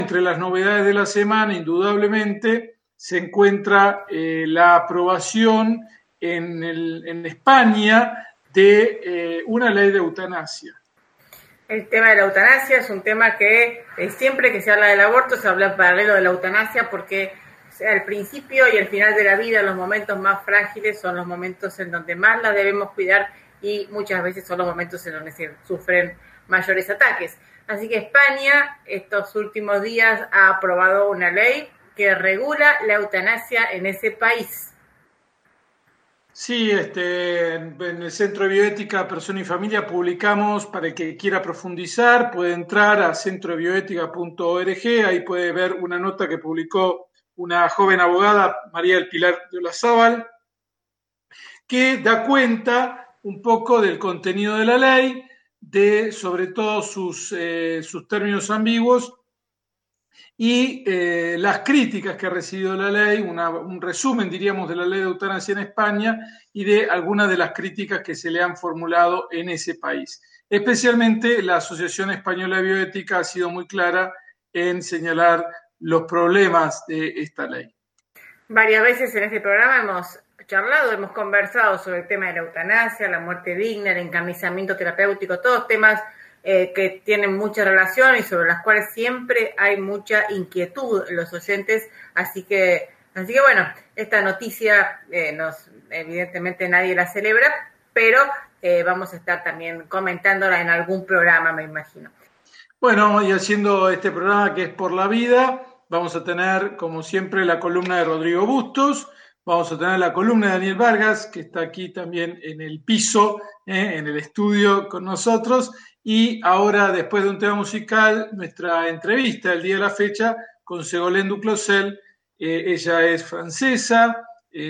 Entre las novedades de la semana, indudablemente, se encuentra la aprobación en España de una ley de eutanasia. El tema de la eutanasia es un tema que siempre que se habla del aborto se habla en paralelo de la eutanasia porque el principio y el final de la vida, los momentos más frágiles son los momentos en donde más la debemos cuidar y muchas veces son los momentos en donde se sufren mayores ataques. Así que España estos últimos días ha aprobado una ley que regula la eutanasia en ese país. Sí, en el Centro de Bioética, Persona y Familia publicamos, para el que quiera profundizar, puede entrar a centrodebioética.org, ahí puede ver una nota que publicó una joven abogada, María del Pilar de Olazábal, que da cuenta un poco del contenido de la ley, de sobre todo sus términos ambiguos y las críticas que ha recibido la ley, un resumen, diríamos, de la ley de eutanasia en España y de algunas de las críticas que se le han formulado en ese país. Especialmente la Asociación Española de Bioética ha sido muy clara en señalar los problemas de esta ley. Varias veces en este programa hemos charlado, hemos conversado sobre el tema de la eutanasia, la muerte digna, el encarnizamiento terapéutico, todos temas que tienen mucha relación y sobre las cuales siempre hay mucha inquietud en los oyentes, así que bueno, esta noticia evidentemente nadie la celebra, pero vamos a estar también comentándola en algún programa, me imagino. Bueno, y haciendo este programa que es Por la Vida, vamos a tener, como siempre, la columna de Rodrigo Bustos, vamos a tener la columna de Daniel Vargas, que está aquí también en el piso, en el estudio con nosotros, y ahora, después de un tema musical, nuestra entrevista el día de la fecha con Ségolène Duclosel. Ella es francesa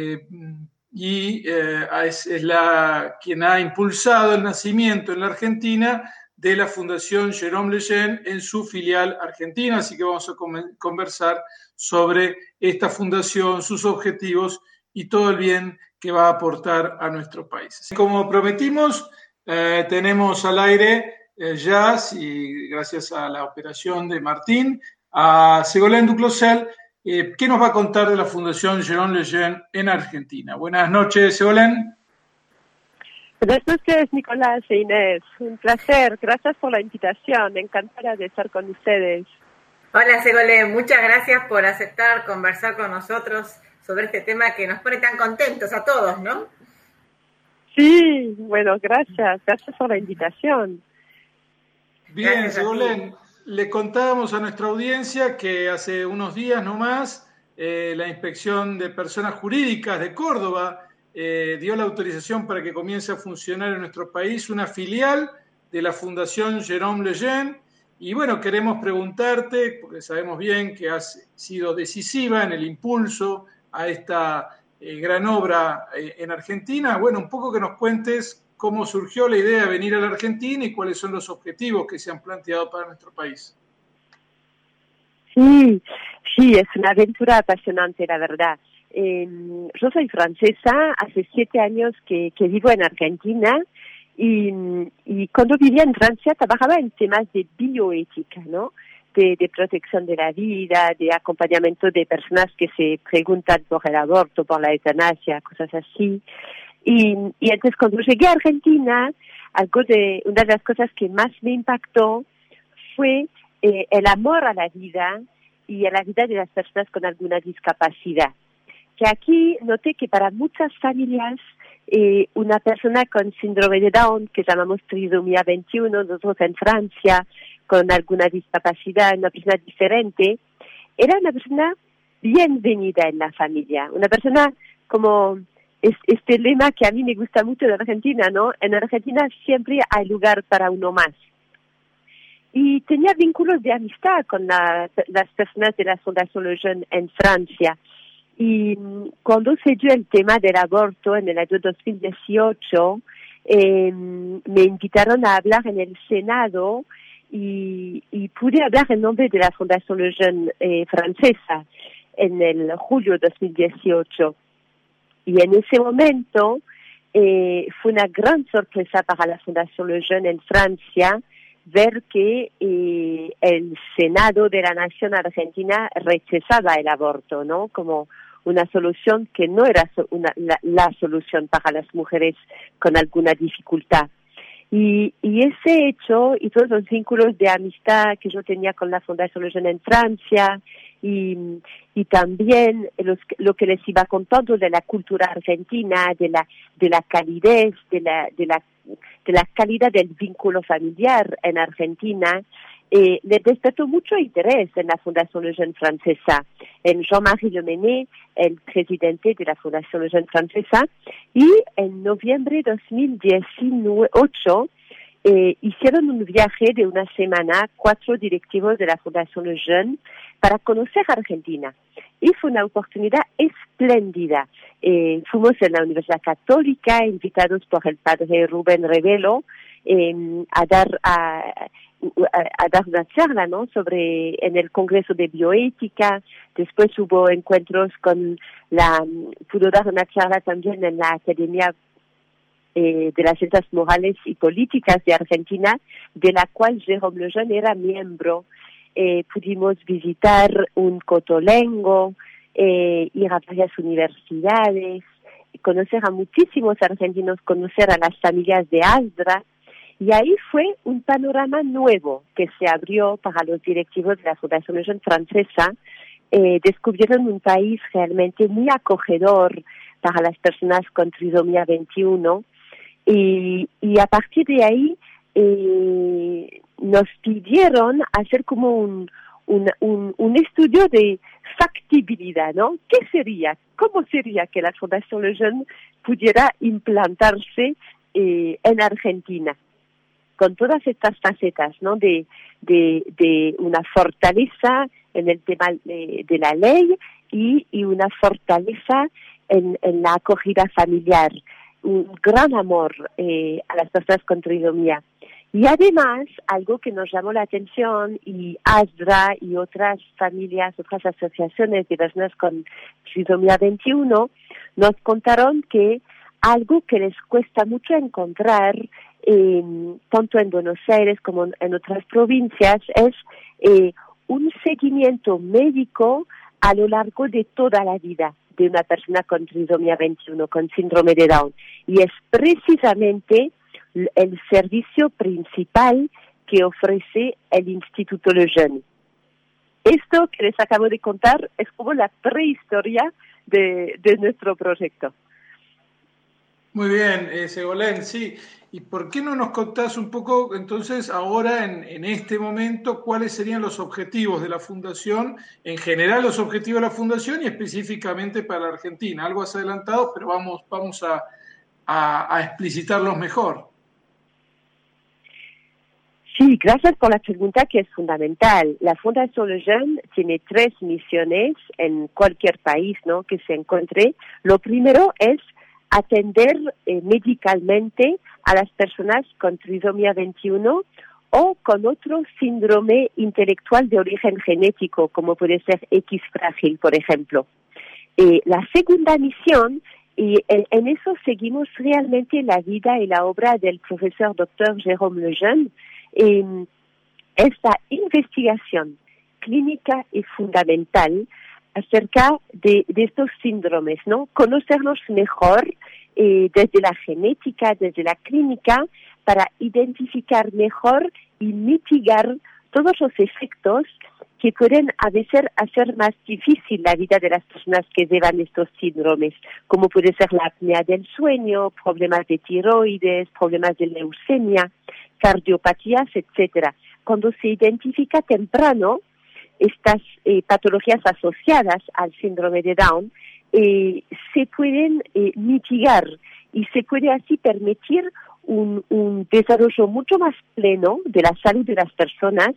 y es quien ha impulsado el nacimiento en la Argentina de la Fundación Jérôme Lejeune en su filial argentina, así que vamos a conversar sobre esta fundación, sus objetivos y todo el bien que va a aportar a nuestro país. Así como prometimos, tenemos al aire y gracias a la operación de Martín, a Ségolène Duclosel, que nos va a contar de la Fundación Jérôme Lejeune en Argentina. Buenas noches, Ségolène. Buenas noches, Nicolás e Inés. Un placer. Gracias por la invitación. Encantada de estar con ustedes. Hola, Ségolène. Muchas gracias por aceptar conversar con nosotros sobre este tema que nos pone tan contentos a todos, ¿no? Sí, bueno, gracias. Gracias por la invitación. Bien, Ségolène, le contábamos a nuestra audiencia que hace unos días nomás la Inspección de Personas Jurídicas de Córdoba dio la autorización para que comience a funcionar en nuestro país una filial de la Fundación Jérôme Lejeune. Y bueno, queremos preguntarte, porque sabemos bien que has sido decisiva en el impulso a esta gran obra en Argentina. Bueno, un poco que nos cuentes cómo surgió la idea de venir a la Argentina y cuáles son los objetivos que se han planteado para nuestro país. Sí, es una aventura apasionante, la verdad. Yo soy francesa, hace 7 años que vivo en Argentina y cuando vivía en Francia trabajaba en temas de bioética, ¿no? De protección de la vida, de acompañamiento de personas que se preguntan por el aborto, por la eutanasia, cosas así. Y entonces cuando llegué a Argentina, una de las cosas que más me impactó fue el amor a la vida y a la vida de las personas con alguna discapacidad. Que aquí noté que para muchas familias una persona con síndrome de Down, que llamamos trisomía 21, nosotros en Francia, con alguna discapacidad, una persona diferente, era una persona bienvenida en la familia, una persona como este lema que a mí me gusta mucho de Argentina, ¿no? En Argentina siempre hay lugar para uno más. Y tenía vínculos de amistad con las personas de la Fundación Lejeune en Francia. Y cuando se dio el tema del aborto en el año 2018, me invitaron a hablar en el Senado y pude hablar en nombre de la Fundación Lejeune francesa en el julio de 2018. Y en ese momento fue una gran sorpresa para la Fundación Lejeune en Francia ver que el Senado de la Nación Argentina rechazaba el aborto, ¿no? Como una solución que no era la solución para las mujeres con alguna dificultad. Y ese hecho y todos los vínculos de amistad que yo tenía con la Fundación Le Jeune en Francia y también lo que les iba contando de la cultura argentina, de la calidez, de la calidad del vínculo familiar en Argentina, le despertó mucho interés en la Fundación Le Jeune francesa, en Jean-Marie Le Mené, el presidente de la Fundación Le Jeune francesa, y en noviembre de 2018 hicieron un viaje de una semana, 4 directivos de la Fundación Le Jeune, para conocer Argentina. Y fue una oportunidad espléndida. Fuimos en la Universidad Católica, invitados por el padre Rubén Revelo, a dar una charla, ¿no? En el Congreso de Bioética. Después hubo encuentros pudo dar una charla también en la Academia de las Ciencias Morales y Políticas de Argentina, de la cual Jérôme Lejeune era miembro. Pudimos visitar un cotolengo, ir a varias universidades, conocer a muchísimos argentinos, conocer a las familias de ASDRA, y ahí fue un panorama nuevo que se abrió para los directivos de la Fundación Le Jeune francesa. Descubrieron un país realmente muy acogedor para las personas con trisomía 21, y a partir de ahí nos pidieron hacer como un estudio de factibilidad, ¿no? ¿Cómo sería que la Fundación Le Jeune pudiera implantarse en Argentina? Con todas estas facetas, ¿no? De una fortaleza en el tema de la ley y una fortaleza en la acogida familiar, un gran amor a las personas con trisomía. Y además, algo que nos llamó la atención, y ASDRA y otras familias, otras asociaciones de personas con trisomía 21, nos contaron que algo que les cuesta mucho encontrar, tanto en Buenos Aires como en otras provincias, es un seguimiento médico a lo largo de toda la vida de una persona con trisomía 21, con síndrome de Down. Y es precisamente el servicio principal que ofrece el Instituto Le Jeune. Esto que les acabo de contar es como la prehistoria de nuestro proyecto. Muy bien, Segolén, sí. ¿Y por qué no nos contás un poco, entonces, ahora, en este momento, cuáles serían los objetivos de la Fundación, en general los objetivos de la Fundación y específicamente para la Argentina? Algo has adelantado, pero vamos a explicitarlos mejor. Sí, gracias por la pregunta, que es fundamental. La Fundación Le Jeune tiene 3 misiones en cualquier país, ¿no?, que se encuentre. Lo primero es atender médicamente a las personas con trisomía 21 o con otro síndrome intelectual de origen genético, como puede ser X frágil, por ejemplo. La segunda misión, y en eso seguimos realmente la vida y la obra del profesor Dr. Jérôme Le Jeune, esta investigación clínica y fundamental acerca de estos síndromes, ¿no? Conocerlos mejor desde la genética, desde la clínica, para identificar mejor y mitigar todos los efectos que pueden a veces hacer más difícil la vida de las personas que llevan estos síndromes, como puede ser la apnea del sueño, problemas de tiroides, problemas de leucemia, cardiopatías, etcétera. Cuando se identifica temprano estas patologías asociadas al síndrome de Down, se pueden mitigar y se puede así permitir un desarrollo mucho más pleno de la salud de las personas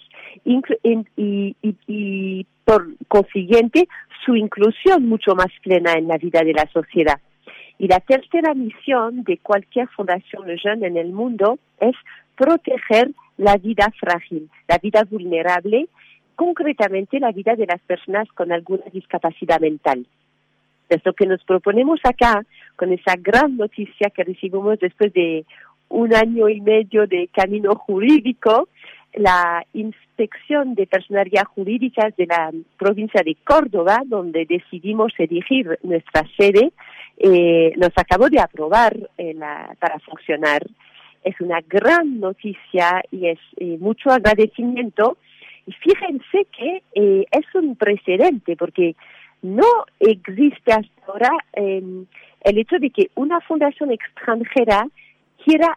y por consiguiente su inclusión mucho más plena en la vida de la sociedad. Y la tercera misión de cualquier Fundación Le Jeune en el mundo es proteger la vida frágil, la vida vulnerable, concretamente la vida de las personas con alguna discapacidad mental. Es lo que nos proponemos acá, con esa gran noticia que recibimos después de 1 año y medio de camino jurídico, la inspección de personalidad jurídica de la provincia de Córdoba, donde decidimos elegir nuestra sede, nos acabó de aprobar para funcionar. Es una gran noticia y es mucho agradecimiento. Y fíjense que es un precedente, porque no existe hasta ahora el hecho de que una fundación extranjera quiera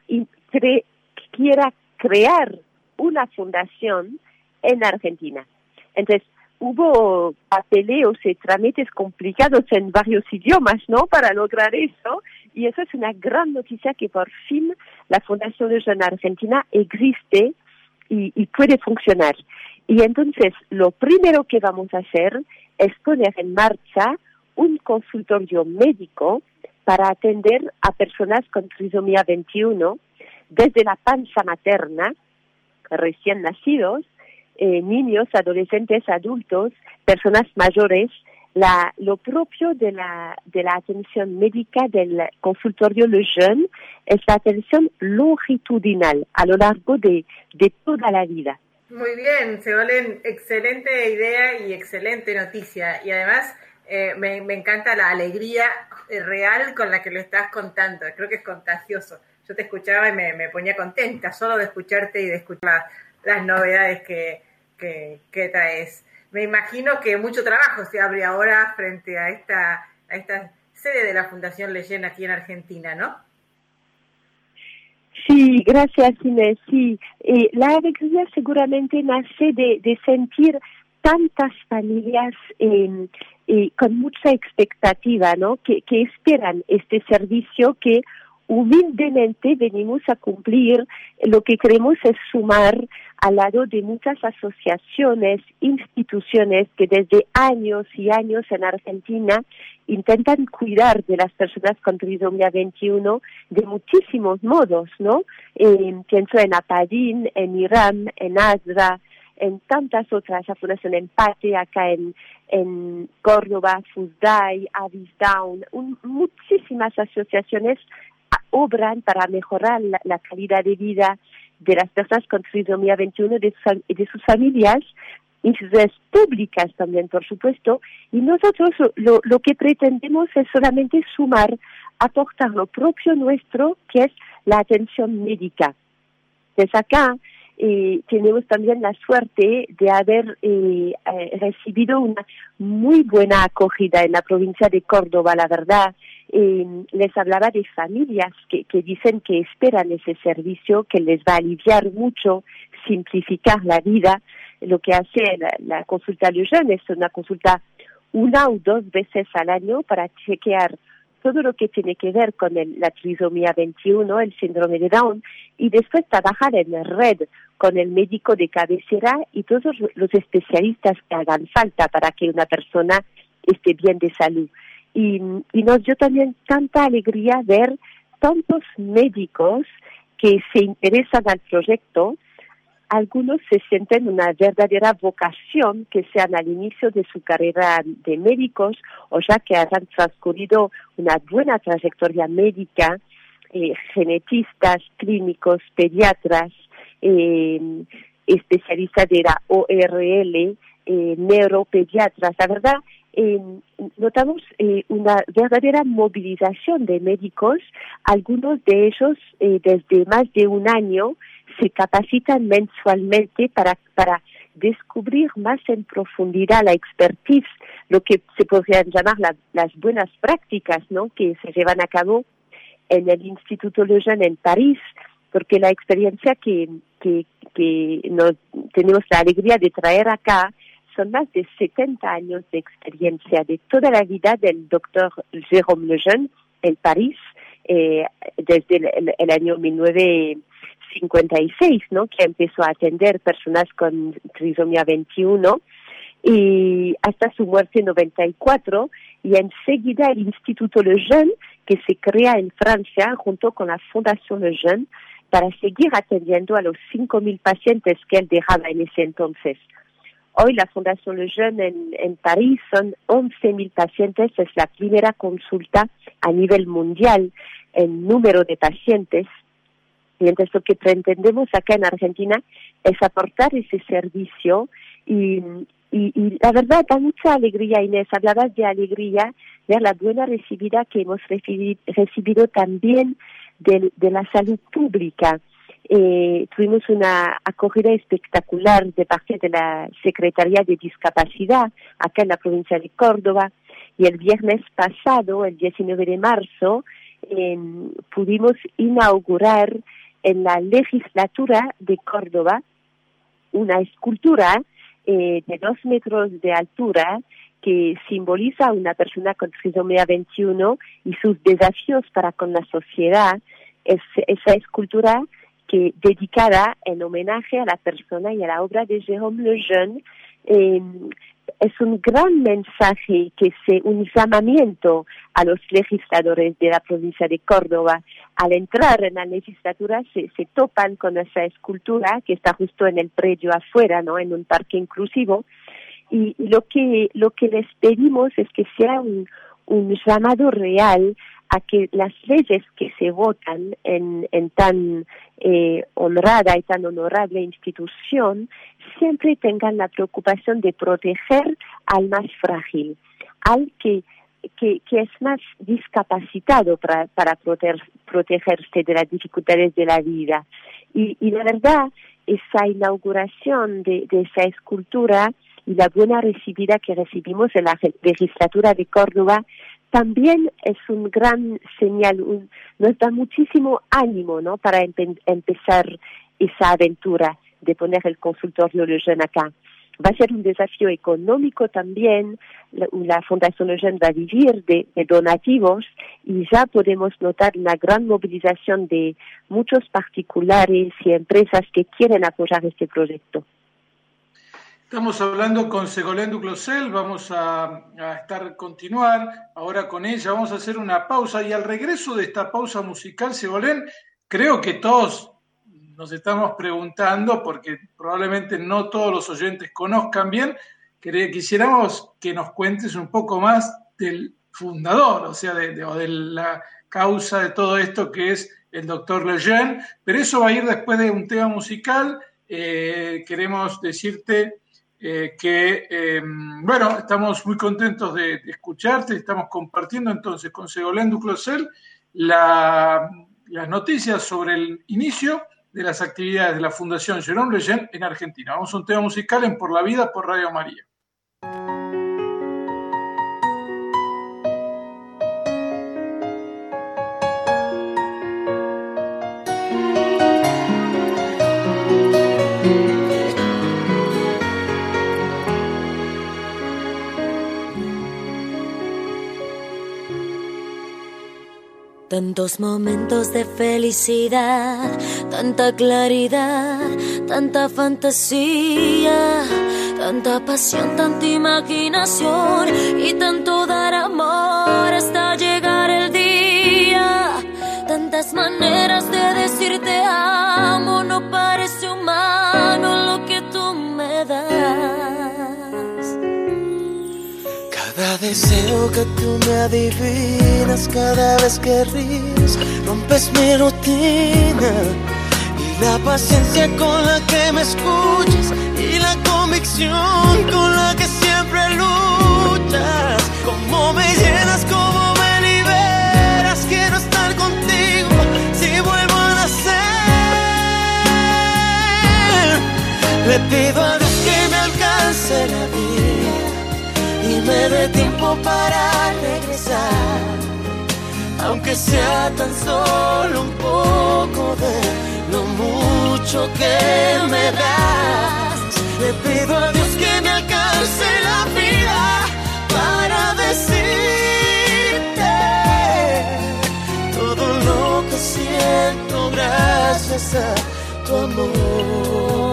crear una fundación en Argentina. Entonces, hubo papeleos y trámites complicados en varios idiomas, ¿no?, para lograr eso, y eso es una gran noticia, que por fin la Fundación Lejeune Argentina existe y puede funcionar. Y entonces, lo primero que vamos a hacer es poner en marcha un consultorio médico para atender a personas con trisomía 21, desde la panza materna, recién nacidos, niños, adolescentes, adultos, personas mayores. Lo propio de la atención médica del consultorio Lejeune es la atención longitudinal a lo largo de toda la vida. Muy bien, Segolén, excelente idea y excelente noticia. Y además me encanta la alegría real con la que lo estás contando. Creo que es contagioso. Yo te escuchaba y me ponía contenta solo de escucharte y de escuchar las novedades que traes. Me imagino que mucho trabajo se abre ahora frente a esta sede de la Fundación Lejeune aquí en Argentina, ¿no? Sí, gracias, Inés. Sí, la alegría seguramente nace de sentir tantas familias con mucha expectativa, ¿no?, que esperan este servicio, que humildemente venimos a cumplir. Lo que queremos es sumar al lado de muchas asociaciones, instituciones que desde años y años en Argentina intentan cuidar de las personas con trisomía 21 de muchísimos modos, ¿no? Pienso en APADIN, en IRAM, en ASDRA, en tantas otras, la Fundación Empate acá en Córdoba, FUSDAI, Avis Down, muchísimas asociaciones obran para mejorar la calidad de vida de las personas con trisomía 21 y de sus familias, instituciones públicas también, por supuesto, y nosotros lo que pretendemos es solamente sumar, aportar lo propio nuestro, que es la atención médica. Desde acá tenemos también la suerte de haber recibido una muy buena acogida en la provincia de Córdoba, la verdad. Les hablaba de familias que dicen que esperan ese servicio, que les va a aliviar mucho, simplificar la vida. Lo que hace la consulta Lejeune es una consulta 1 o 2 veces al año para chequear todo lo que tiene que ver con la trisomía 21, el síndrome de Down, y después trabajar en red con el médico de cabecera y todos los especialistas que hagan falta para que una persona esté bien de salud. Y nos dio también tanta alegría ver tantos médicos que se interesan al proyecto. Algunos se sienten una verdadera vocación, que sean al inicio de su carrera de médicos o ya que hayan transcurrido una buena trayectoria médica, genetistas, clínicos, pediatras, especialistas de la ORL, neuropediatras. La verdad, notamos una verdadera movilización de médicos. Algunos de ellos desde más de un año se capacitan mensualmente para descubrir más en profundidad la expertise, lo que se podrían llamar las buenas prácticas, ¿no?, que se llevan a cabo en el Instituto Lejeune en París, porque la experiencia que nos tenemos la alegría de traer acá son más de 70 años de experiencia de toda la vida del doctor Jérôme Lejeune en París, desde el año 1956, ¿no?, que empezó a atender personas con trisomía 21, y hasta su muerte en 94, y enseguida el Instituto Lejeune, que se crea en Francia junto con la Fundación Lejeune, para seguir atendiendo a los 5.000 pacientes que él dejaba en ese entonces. Hoy la Fundación Lejeune en París son 11.000 pacientes, es la primera consulta a nivel mundial en número de pacientes, Y entonces lo que pretendemos acá en Argentina es aportar ese servicio y la verdad da mucha alegría, Inés. Hablabas de alegría, de la buena recibida que hemos recibido también de la salud pública. Tuvimos una acogida espectacular de parte de la Secretaría de Discapacidad acá en la provincia de Córdoba, y el viernes pasado, el 19 de marzo, pudimos inaugurar en la legislatura de Córdoba una escultura de 2 metros de altura que simboliza a una persona con trisomía 21 y sus desafíos para con la sociedad. Esa escultura que dedicada en homenaje a la persona y a la obra de Jérôme Lejeune, es un gran mensaje, un llamamiento a los legisladores de la provincia de Córdoba. Al entrar en la legislatura se topan con esa escultura que está justo en el predio afuera, ¿no? En un parque inclusivo, y lo que les pedimos es que sea un llamado real a que las leyes que se votan en tan honrada y tan honorable institución siempre tengan la preocupación de proteger al más frágil, al que es más discapacitado para protegerse de las dificultades de la vida. Y la verdad, esa inauguración de esa escultura y la buena recibida que recibimos en la legislatura de Córdoba también es un gran señal, nos da muchísimo ánimo, ¿no?, para empezar esa aventura de poner el consultorio Lejeune acá. Va a ser un desafío económico también. La Fundación Lejeune va a vivir de donativos, y ya podemos notar una gran movilización de muchos particulares y empresas que quieren apoyar este proyecto. Estamos hablando con Ségolène Duclosel, vamos a continuar ahora con ella, vamos a hacer una pausa, y al regreso de esta pausa musical, Ségolène, creo que todos nos estamos preguntando, porque probablemente no todos los oyentes conozcan bien, quisiéramos que nos cuentes un poco más del fundador, o sea, de la causa de todo esto, que es el doctor Lejeune, pero eso va a ir después de un tema musical. Queremos decirte bueno, estamos muy contentos de escucharte, estamos compartiendo entonces con Ségolène Duclosel las noticias sobre el inicio de las actividades de la Fundación Jérôme Lejeune en Argentina. Vamos a un tema musical en Por la Vida por Radio María. Tantos momentos de felicidad, tanta claridad, tanta fantasía, tanta pasión, tanta imaginación y tanto dar amor hasta llegar el día. Tantas maneras de decir te amo, no parece humano lo que tú me das. Cada deseo que tú me adivinas, cada vez que ríes, rompes mi rutina. Y la paciencia con la que me escuchas, y la convicción con la que siempre luchas. Cómo me llenas, cómo me liberas, quiero estar contigo si vuelvo a nacer. Le pido a Dios que me alcance la vida y me dé tiempo para regresar, aunque sea tan solo un poco de lo mucho que me das. Le pido a Dios que me alcance la vida para decirte todo lo que siento gracias a tu amor.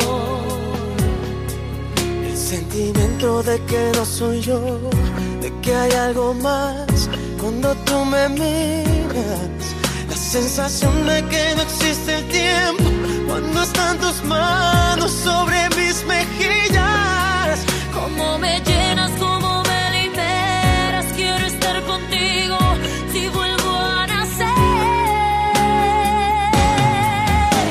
El sentimiento de que no soy yo, de que hay algo más cuando tú me miras. La sensación de que no existe el tiempo cuando están tus manos sobre mis mejillas. Cómo me llenas, cómo me liberas, quiero estar contigo si vuelvo a nacer.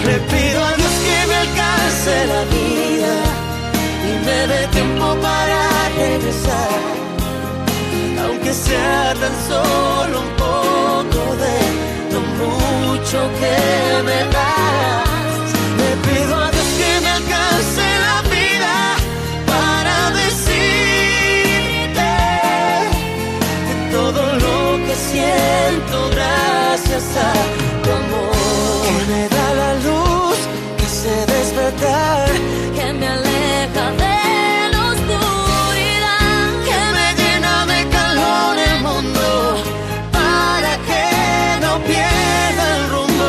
tan solo un poco de lo mucho que me das. Le pido a Dios que me alcance la vida para decirte de todo lo que siento gracias a tu amor, que me da la luz que sé despertar, que me aleja de la oscuridad, que me llena de calor el mundo para que no pierda el rumbo.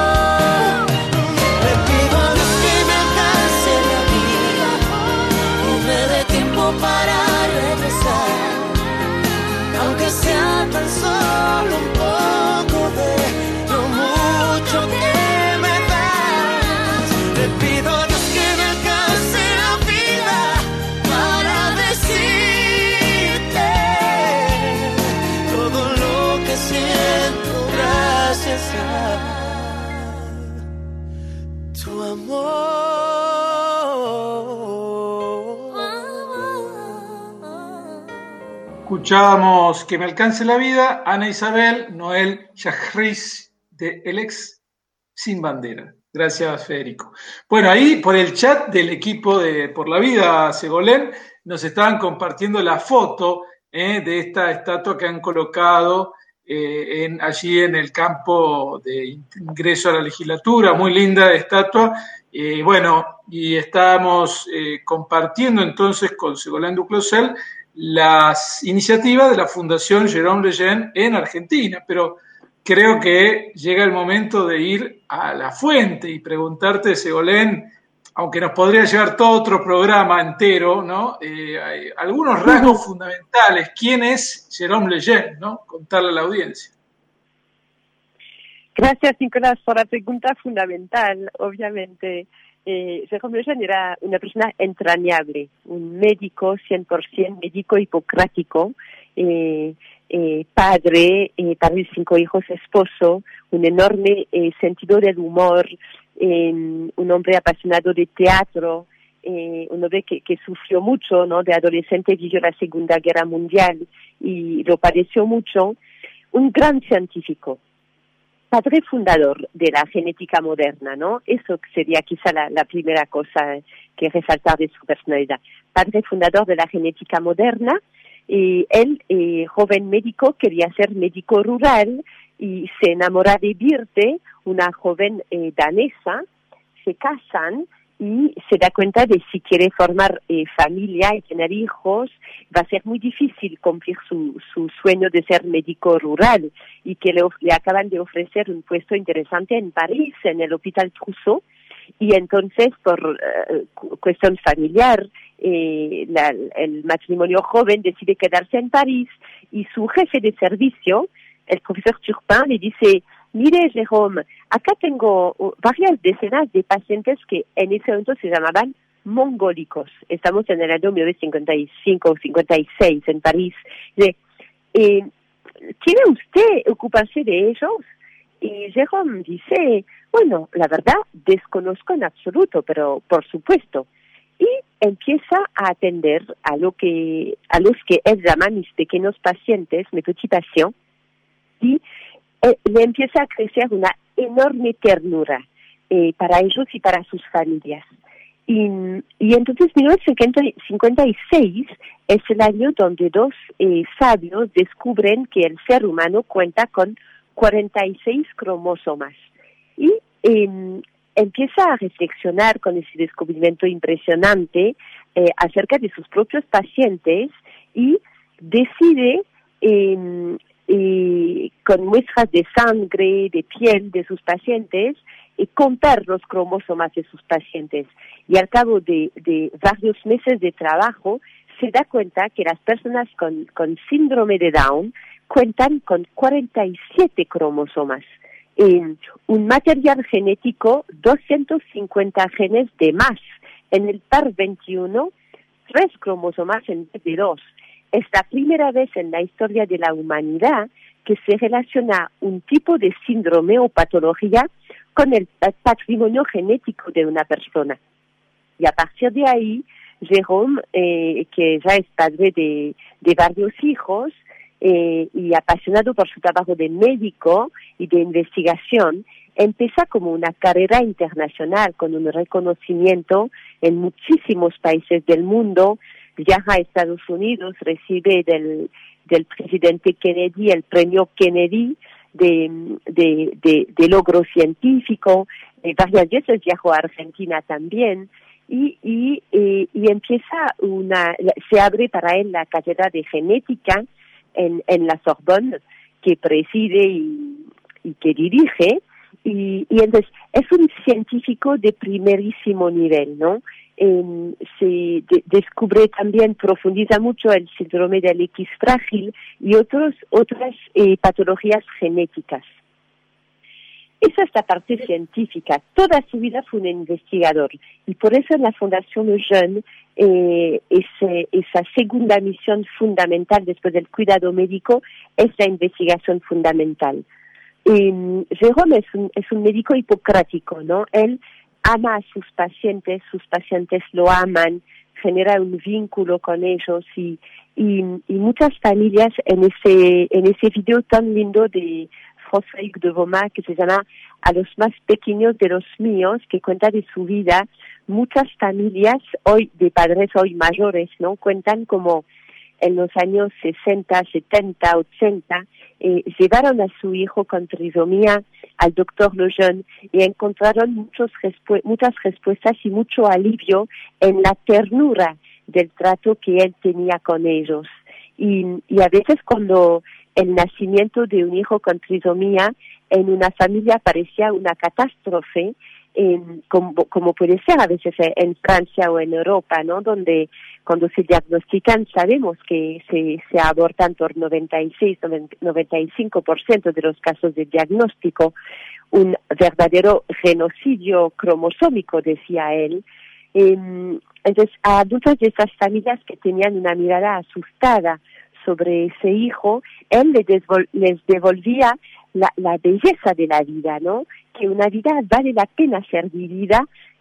Le pido a Dios que me alcance la vida y me dé tiempo para regresar, aunque sea tan solo un poco de lo mucho que me das. Le pido a Dios que me alcance la vida para decirte todo lo que siento gracias a tu amor. Escuchábamos Que me alcance la vida, Ana Isabel, Noel Chagris, de El Ex Sin Bandera. Gracias, Federico. Bueno, ahí por el chat del equipo de Por la Vida Segolén nos estaban compartiendo la foto de esta estatua que han colocado allí en el campo de ingreso a la legislatura. Muy linda estatua. Bueno, y estábamos compartiendo entonces con Ségolène Duclosel las iniciativas de la Fundación Jérôme Lejeune en Argentina, pero creo que llega el momento de ir a la fuente y preguntarte, Ségolène, aunque nos podría llevar todo otro programa entero, ¿no? Hay algunos rasgos fundamentales. ¿Quién es Jérôme Lejeune, ¿no? Contarle a la audiencia. Gracias, Nicolás, por la pregunta fundamental. Obviamente, Jérôme Lejeune era una persona entrañable, un médico 100%, médico hipocrático, padre, padre de 5 hijos, esposo, un enorme sentido del humor, un hombre apasionado de teatro, un hombre que sufrió mucho, ¿no? De adolescente vivió la Segunda Guerra Mundial y lo padeció mucho, un gran científico, padre fundador de la genética moderna, ¿no? Eso sería quizá la primera cosa que resaltar de su personalidad. Padre fundador de la genética moderna, y él, joven médico, quería ser médico rural y se enamora de Birte, una joven danesa, se casan y se da cuenta de si quiere formar familia y tener hijos, va a ser muy difícil cumplir su sueño de ser médico rural y que le acaban de ofrecer un puesto interesante en París, en el Hospital Trousseau, y entonces por cuestión familiar el matrimonio joven decide quedarse en París y su jefe de servicio, el profesor Turpin, le dice: mire, Jérôme, acá tengo varias decenas de pacientes que en ese momento se llamaban mongólicos. Estamos en el año 1955 o 56 en París. ¿Quiere usted ocuparse de ellos? Y Jérôme dice: bueno, la verdad, desconozco en absoluto, pero por supuesto. Y empieza a atender a los que él llama mis pequeños pacientes, mes petits patients, y le empieza a crecer una enorme ternura para ellos y para sus familias. Y entonces 1956 es el año donde dos sabios descubren que el ser humano cuenta con 46 cromosomas. Y empieza a reflexionar con ese descubrimiento impresionante acerca de sus propios pacientes y decide con muestras de sangre, de piel de sus pacientes, contar los cromosomas de sus pacientes. Y al cabo de varios meses de trabajo, se da cuenta que las personas con síndrome de Down cuentan con 47 cromosomas. Un material genético, 250 genes de más. En el par 21, 3 cromosomas en vez de 2. Es la primera vez en la historia de la humanidad que se relaciona un tipo de síndrome o patología con el patrimonio genético de una persona. Y a partir de ahí, Jérôme, que ya es padre de varios hijos, y apasionado por su trabajo de médico y de investigación, empieza como una carrera internacional con un reconocimiento en muchísimos países del mundo. Viaja a Estados Unidos, recibe del presidente Kennedy el premio Kennedy de logro científico. Varias veces viajó a Argentina también y empieza se abre para él la cátedra de genética en la Sorbonne, que preside y que dirige. Y entonces es un científico de primerísimo nivel, ¿no? Se descubre también, profundiza mucho el síndrome del X frágil y otras patologías genéticas. Esa es la parte científica. Toda su vida fue un investigador y por eso en la Fundación Lejeune esa segunda misión fundamental después del cuidado médico es la investigación fundamental. Jérôme es un médico hipocrático, ¿no? Él ama a sus pacientes lo aman, genera un vínculo con ellos y muchas familias en ese video tan lindo de Frédéric de Voma que se llama A los más pequeños de los míos, que cuenta de su vida. Muchas familias hoy de padres hoy mayores, ¿no? Cuentan como en los años 60, 70, 80, llevaron a su hijo con trisomía al doctor Lejeune y encontraron muchas respuestas y mucho alivio en la ternura del trato que él tenía con ellos. Y a veces cuando el nacimiento de un hijo con trisomía en una familia parecía una catástrofe, como puede ser a veces en Francia o en Europa, ¿no? Donde cuando se diagnostican sabemos que se abortan por 95% de los casos de diagnóstico, un verdadero genocidio cromosómico, decía él. Entonces, a muchas de esas familias que tenían una mirada asustada sobre ese hijo, él les devolvía la belleza de la vida, ¿no? Que una vida vale la pena ser vivida,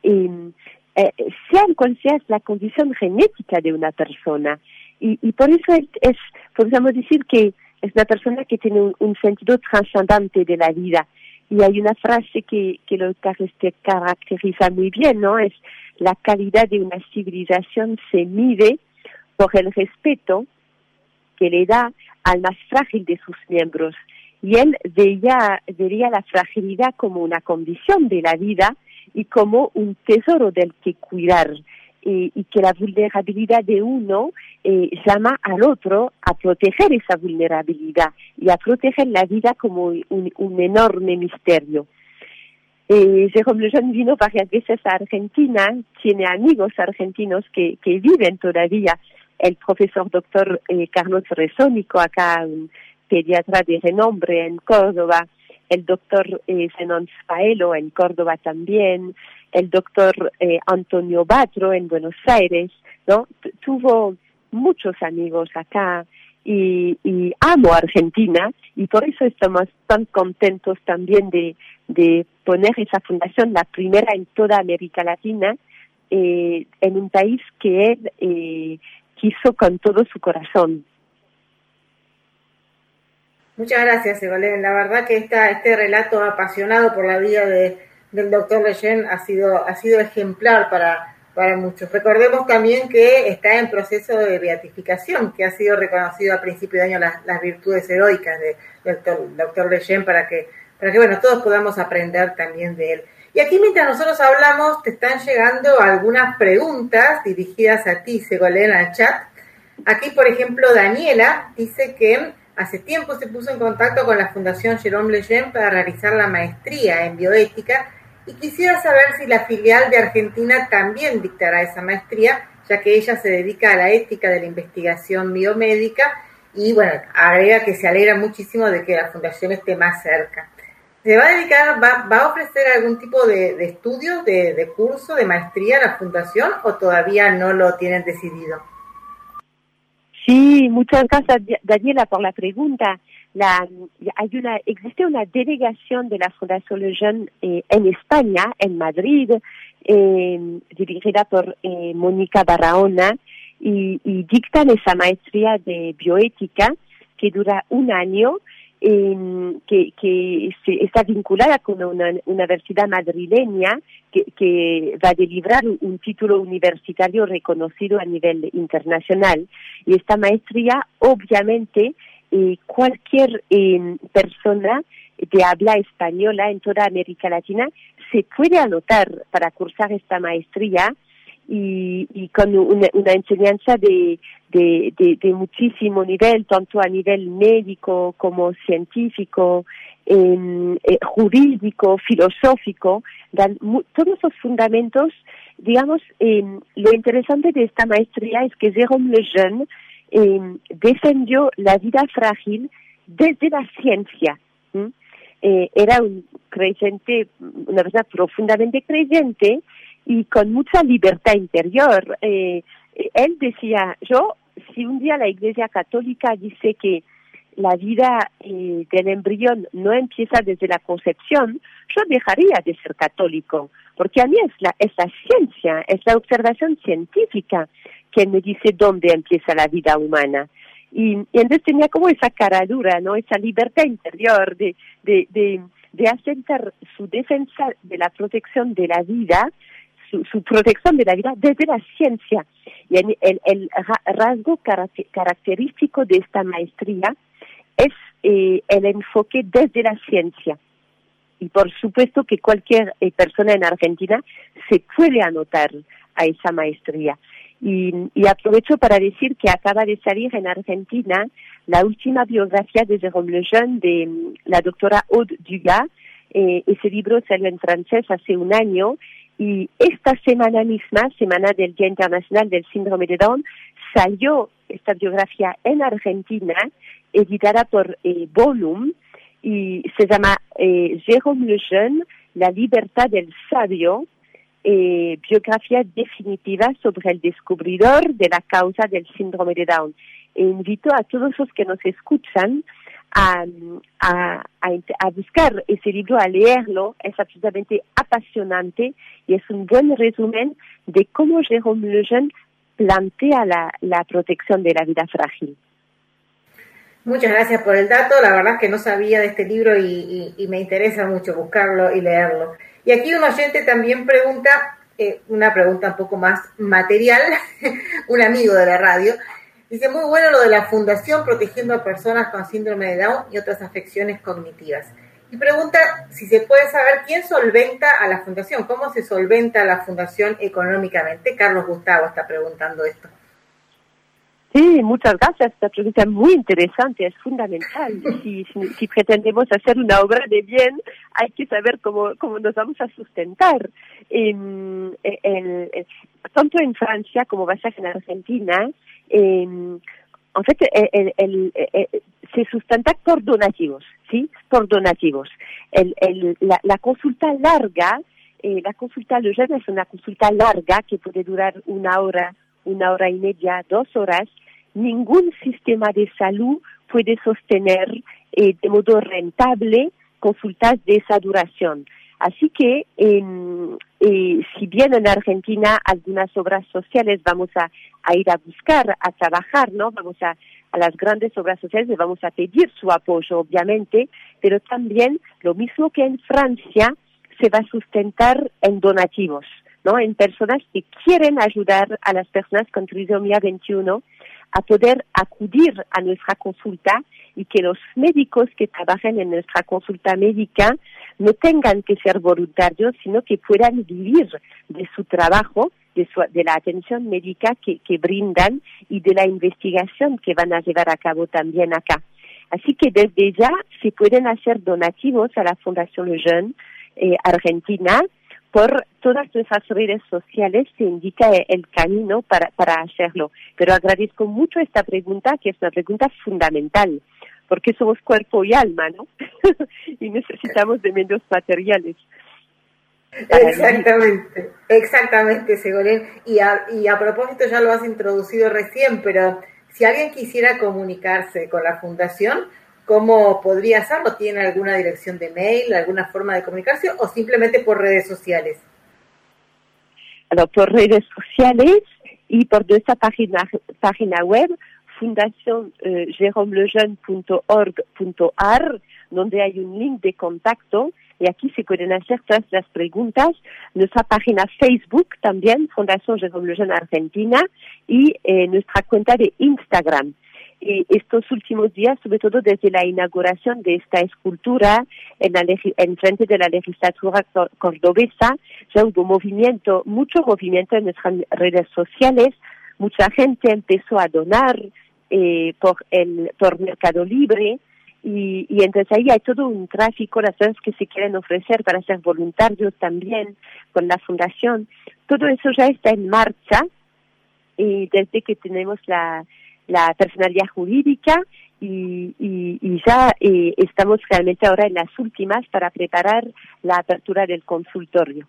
sea cual sea la condición genética de una persona. Y por eso podríamos decir que es una persona que tiene un sentido trascendente de la vida. Y hay una frase que lo caracteriza muy bien, ¿no? Es la calidad de una civilización se mide por el respeto que le da al más frágil de sus miembros. Y él veía la fragilidad como una condición de la vida y como un tesoro del que cuidar. Y que la vulnerabilidad de uno llama al otro a proteger esa vulnerabilidad y a proteger la vida como un enorme misterio. Jérôme Lejeune vino varias veces a Argentina, tiene amigos argentinos que viven todavía. El profesor doctor Carlos Resónico, acá un pediatra de renombre en Córdoba, el doctor Zenón Faelo en Córdoba también, el doctor Antonio Batro en Buenos Aires, ¿no? Tuvo muchos amigos acá y amo Argentina y por eso estamos tan contentos también de poner esa fundación, la primera en toda América Latina, en un país que él quiso con todo su corazón. Muchas gracias, Ségolène. La verdad que este relato apasionado por la vida del doctor Lejeune ha sido ejemplar para muchos. Recordemos también que está en proceso de beatificación, que ha sido reconocido a principio de año las virtudes heroicas del doctor Lejeune para que bueno, todos podamos aprender también de él. Y aquí mientras nosotros hablamos, te están llegando algunas preguntas dirigidas a ti, Ségolène, al chat. Aquí, por ejemplo, Daniela dice que hace tiempo se puso en contacto con la Fundación Jérôme Lejeune para realizar la maestría en bioética y quisiera saber si la filial de Argentina también dictará esa maestría, ya que ella se dedica a la ética de la investigación biomédica y, bueno, agrega que se alegra muchísimo de que la fundación esté más cerca. ¿Se va a dedicar, va a ofrecer algún tipo de estudios, de curso, de maestría a la fundación o todavía no lo tienen decidido? Sí, muchas gracias, Daniela, por la pregunta. Existe una delegación de la Fundación Lejeune en España, en Madrid, dirigida por Mónica Barahona, y dictan esa maestría de bioética que dura un año, que está vinculada con una universidad madrileña que va a delibrar un título universitario reconocido a nivel internacional. Y esta maestría, obviamente, cualquier persona de habla española en toda América Latina se puede anotar para cursar esta maestría y con una enseñanza de muchísimo nivel, tanto a nivel médico como científico, jurídico, filosófico, dan todos los fundamentos. Digamos, lo interesante de esta maestría es que Jérôme Lejeune defendió la vida frágil desde la ciencia. Era un creyente, una persona profundamente creyente y con mucha libertad interior. Él decía, si un día la Iglesia Católica dice que la vida del embrión no empieza desde la concepción, yo dejaría de ser católico, porque a mí es la ciencia, es la observación científica que me dice dónde empieza la vida humana. Y entonces tenía como esa cara dura, ¿no? Esa libertad interior de aceptar su defensa de la protección de la vida, su protección de la vida desde la ciencia. Y el rasgo característico de esta maestría es el enfoque desde la ciencia. Y por supuesto que cualquier persona en Argentina se puede anotar a esa maestría. Y aprovecho para decir que acaba de salir en Argentina la última biografía de Jérôme Lejeune de la doctora Aude Dugas. Ese libro salió en francés hace un año y esta semana misma, semana del Día Internacional del Síndrome de Down, salió esta biografía en Argentina, editada por Bolum, y se llama Jérôme Lejeune, La libertad del sabio, biografía definitiva sobre el descubridor de la causa del síndrome de Down. Invito a todos los que nos escuchan a buscar ese libro, a leerlo. Es absolutamente apasionante y es un buen resumen de cómo Jérôme Lejeune plantea la protección de la vida frágil. Muchas gracias por el dato. La verdad es que no sabía de este libro y me interesa mucho buscarlo y leerlo. Y aquí un oyente también pregunta, una pregunta un poco más material, un amigo de la radio, dice, muy bueno lo de la Fundación Protegiendo a Personas con Síndrome de Down y otras afecciones cognitivas. Y pregunta si se puede saber quién solventa a la Fundación, cómo se solventa la Fundación económicamente. Carlos Gustavo está preguntando esto. Sí, muchas gracias. Esta pregunta es muy interesante, es fundamental. Si pretendemos hacer una obra de bien, hay que saber cómo nos vamos a sustentar. Tanto en Francia como va a ser en Argentina, en fait, se sustenta por donativos, ¿sí? Por donativos. La consulta larga, la consulta Lejeune es una consulta larga que puede durar una hora y media, 2 horas. Ningún sistema de salud puede sostener de modo rentable consultas de esa duración. Así que, si bien en Argentina algunas obras sociales vamos a ir a buscar, a trabajar, ¿no? Vamos a las grandes obras sociales les vamos a pedir su apoyo, obviamente, pero también, lo mismo que en Francia, se va a sustentar en donativos, ¿no? En personas que quieren ayudar a las personas con trisomía 21 a poder acudir a nuestra consulta y que los médicos que trabajen en nuestra consulta médica no tengan que ser voluntarios, sino que puedan vivir de su trabajo, de la atención médica que brindan y de la investigación que van a llevar a cabo también acá. Así que desde ya se pueden hacer donativos a la Fundación Lejeune Argentina. Por todas nuestras redes sociales se indica el camino para hacerlo. Pero agradezco mucho esta pregunta, que es una pregunta fundamental, porque somos cuerpo y alma, ¿no? Y necesitamos de medios materiales. Exactamente, Ségolène. Y a propósito, ya lo has introducido recién, pero si alguien quisiera comunicarse con la Fundación, ¿cómo podría hacerlo? ¿Tiene alguna dirección de mail, alguna forma de comunicarse o simplemente por redes sociales? Por redes sociales y por nuestra página web fundacionjeromeLejeune.org.ar, donde hay un link de contacto y aquí se pueden hacer todas las preguntas. Nuestra página Facebook también, Fundación Jérôme Lejeune Argentina, y nuestra cuenta de Instagram. Y estos últimos días, sobre todo desde la inauguración de esta escultura en frente de la legislatura cordobesa, ya hubo mucho movimiento en nuestras redes sociales. Mucha gente empezó a donar por Mercado Libre y entonces ahí hay todo un tráfico, las personas que se quieren ofrecer para ser voluntarios también con la fundación. Todo eso ya está en marcha y desde que tenemos la personalidad jurídica y ya estamos realmente ahora en las últimas para preparar la apertura del consultorio.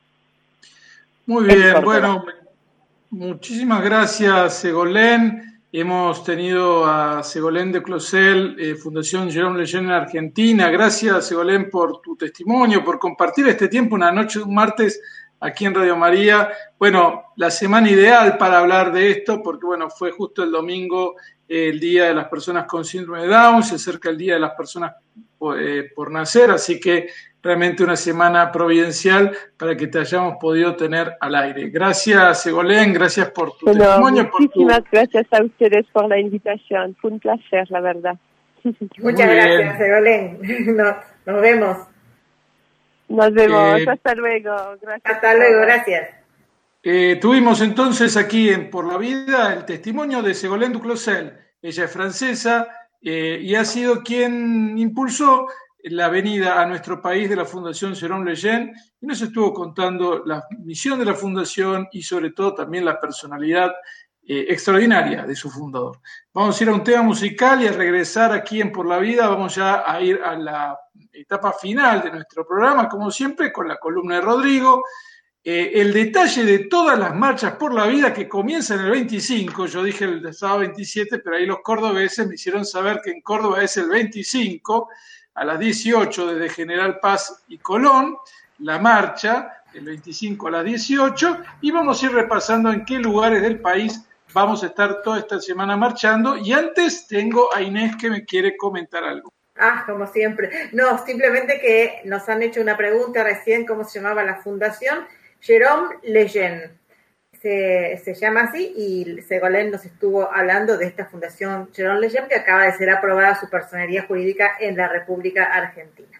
Muy bien, bueno, muchísimas gracias, Ségolène. Hemos tenido a Ségolène de Clossel, Fundación Jérôme Lejeune en Argentina. Gracias, Ségolène, por tu testimonio, por compartir este tiempo, una noche, un martes, aquí en Radio María. Bueno, la semana ideal para hablar de esto, porque bueno, fue justo el domingo, el Día de las Personas con Síndrome de Down, se acerca el Día de las Personas por Nacer, así que realmente una semana providencial para que te hayamos podido tener al aire. Gracias, Ségolène, gracias por tu testimonio. Muchísimas gracias a ustedes por la invitación, fue un placer, la verdad. Muchas gracias, Ségolène. Nos vemos. Nos vemos, hasta luego. Gracias. Hasta luego, gracias. Tuvimos entonces aquí en Por la Vida el testimonio de Ségolène de Clossel. Ella es francesa y ha sido quien impulsó la venida a nuestro país de la Fundación Jérôme Lejeune y nos estuvo contando la misión de la Fundación y sobre todo también la personalidad extraordinaria de su fundador. Vamos a ir a un tema musical y a regresar aquí en Por la Vida. Vamos ya a ir a la etapa final de nuestro programa, como siempre, con la columna de Rodrigo. El detalle de todas las marchas por la vida que comienzan el 25, yo dije el sábado 27, pero ahí los cordobeses me hicieron saber que en Córdoba es el 25, a las 18 desde General Paz y Colón, la marcha, el 25 a las 18, y vamos a ir repasando en qué lugares del país vamos a estar toda esta semana marchando, y antes tengo a Inés que me quiere comentar algo. Como siempre. No, simplemente que nos han hecho una pregunta recién, ¿cómo se llamaba la fundación? Jérôme Lejeune. Se llama así y Ségolène nos estuvo hablando de esta fundación Jérôme Lejeune que acaba de ser aprobada su personería jurídica en la República Argentina.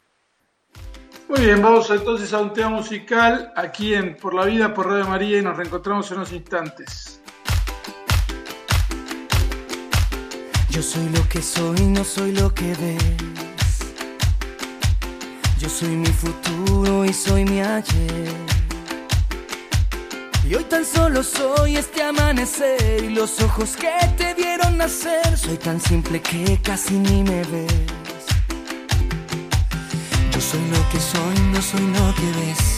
Muy bien, vamos entonces a un tema musical aquí en Por la Vida, por Radio María y nos reencontramos en unos instantes. Yo soy lo que soy, no soy lo que ves. Yo soy mi futuro y soy mi ayer. Y hoy tan solo soy este amanecer y los ojos que te vieron nacer. Soy tan simple que casi ni me ves. Yo soy lo que soy, no soy lo que ves.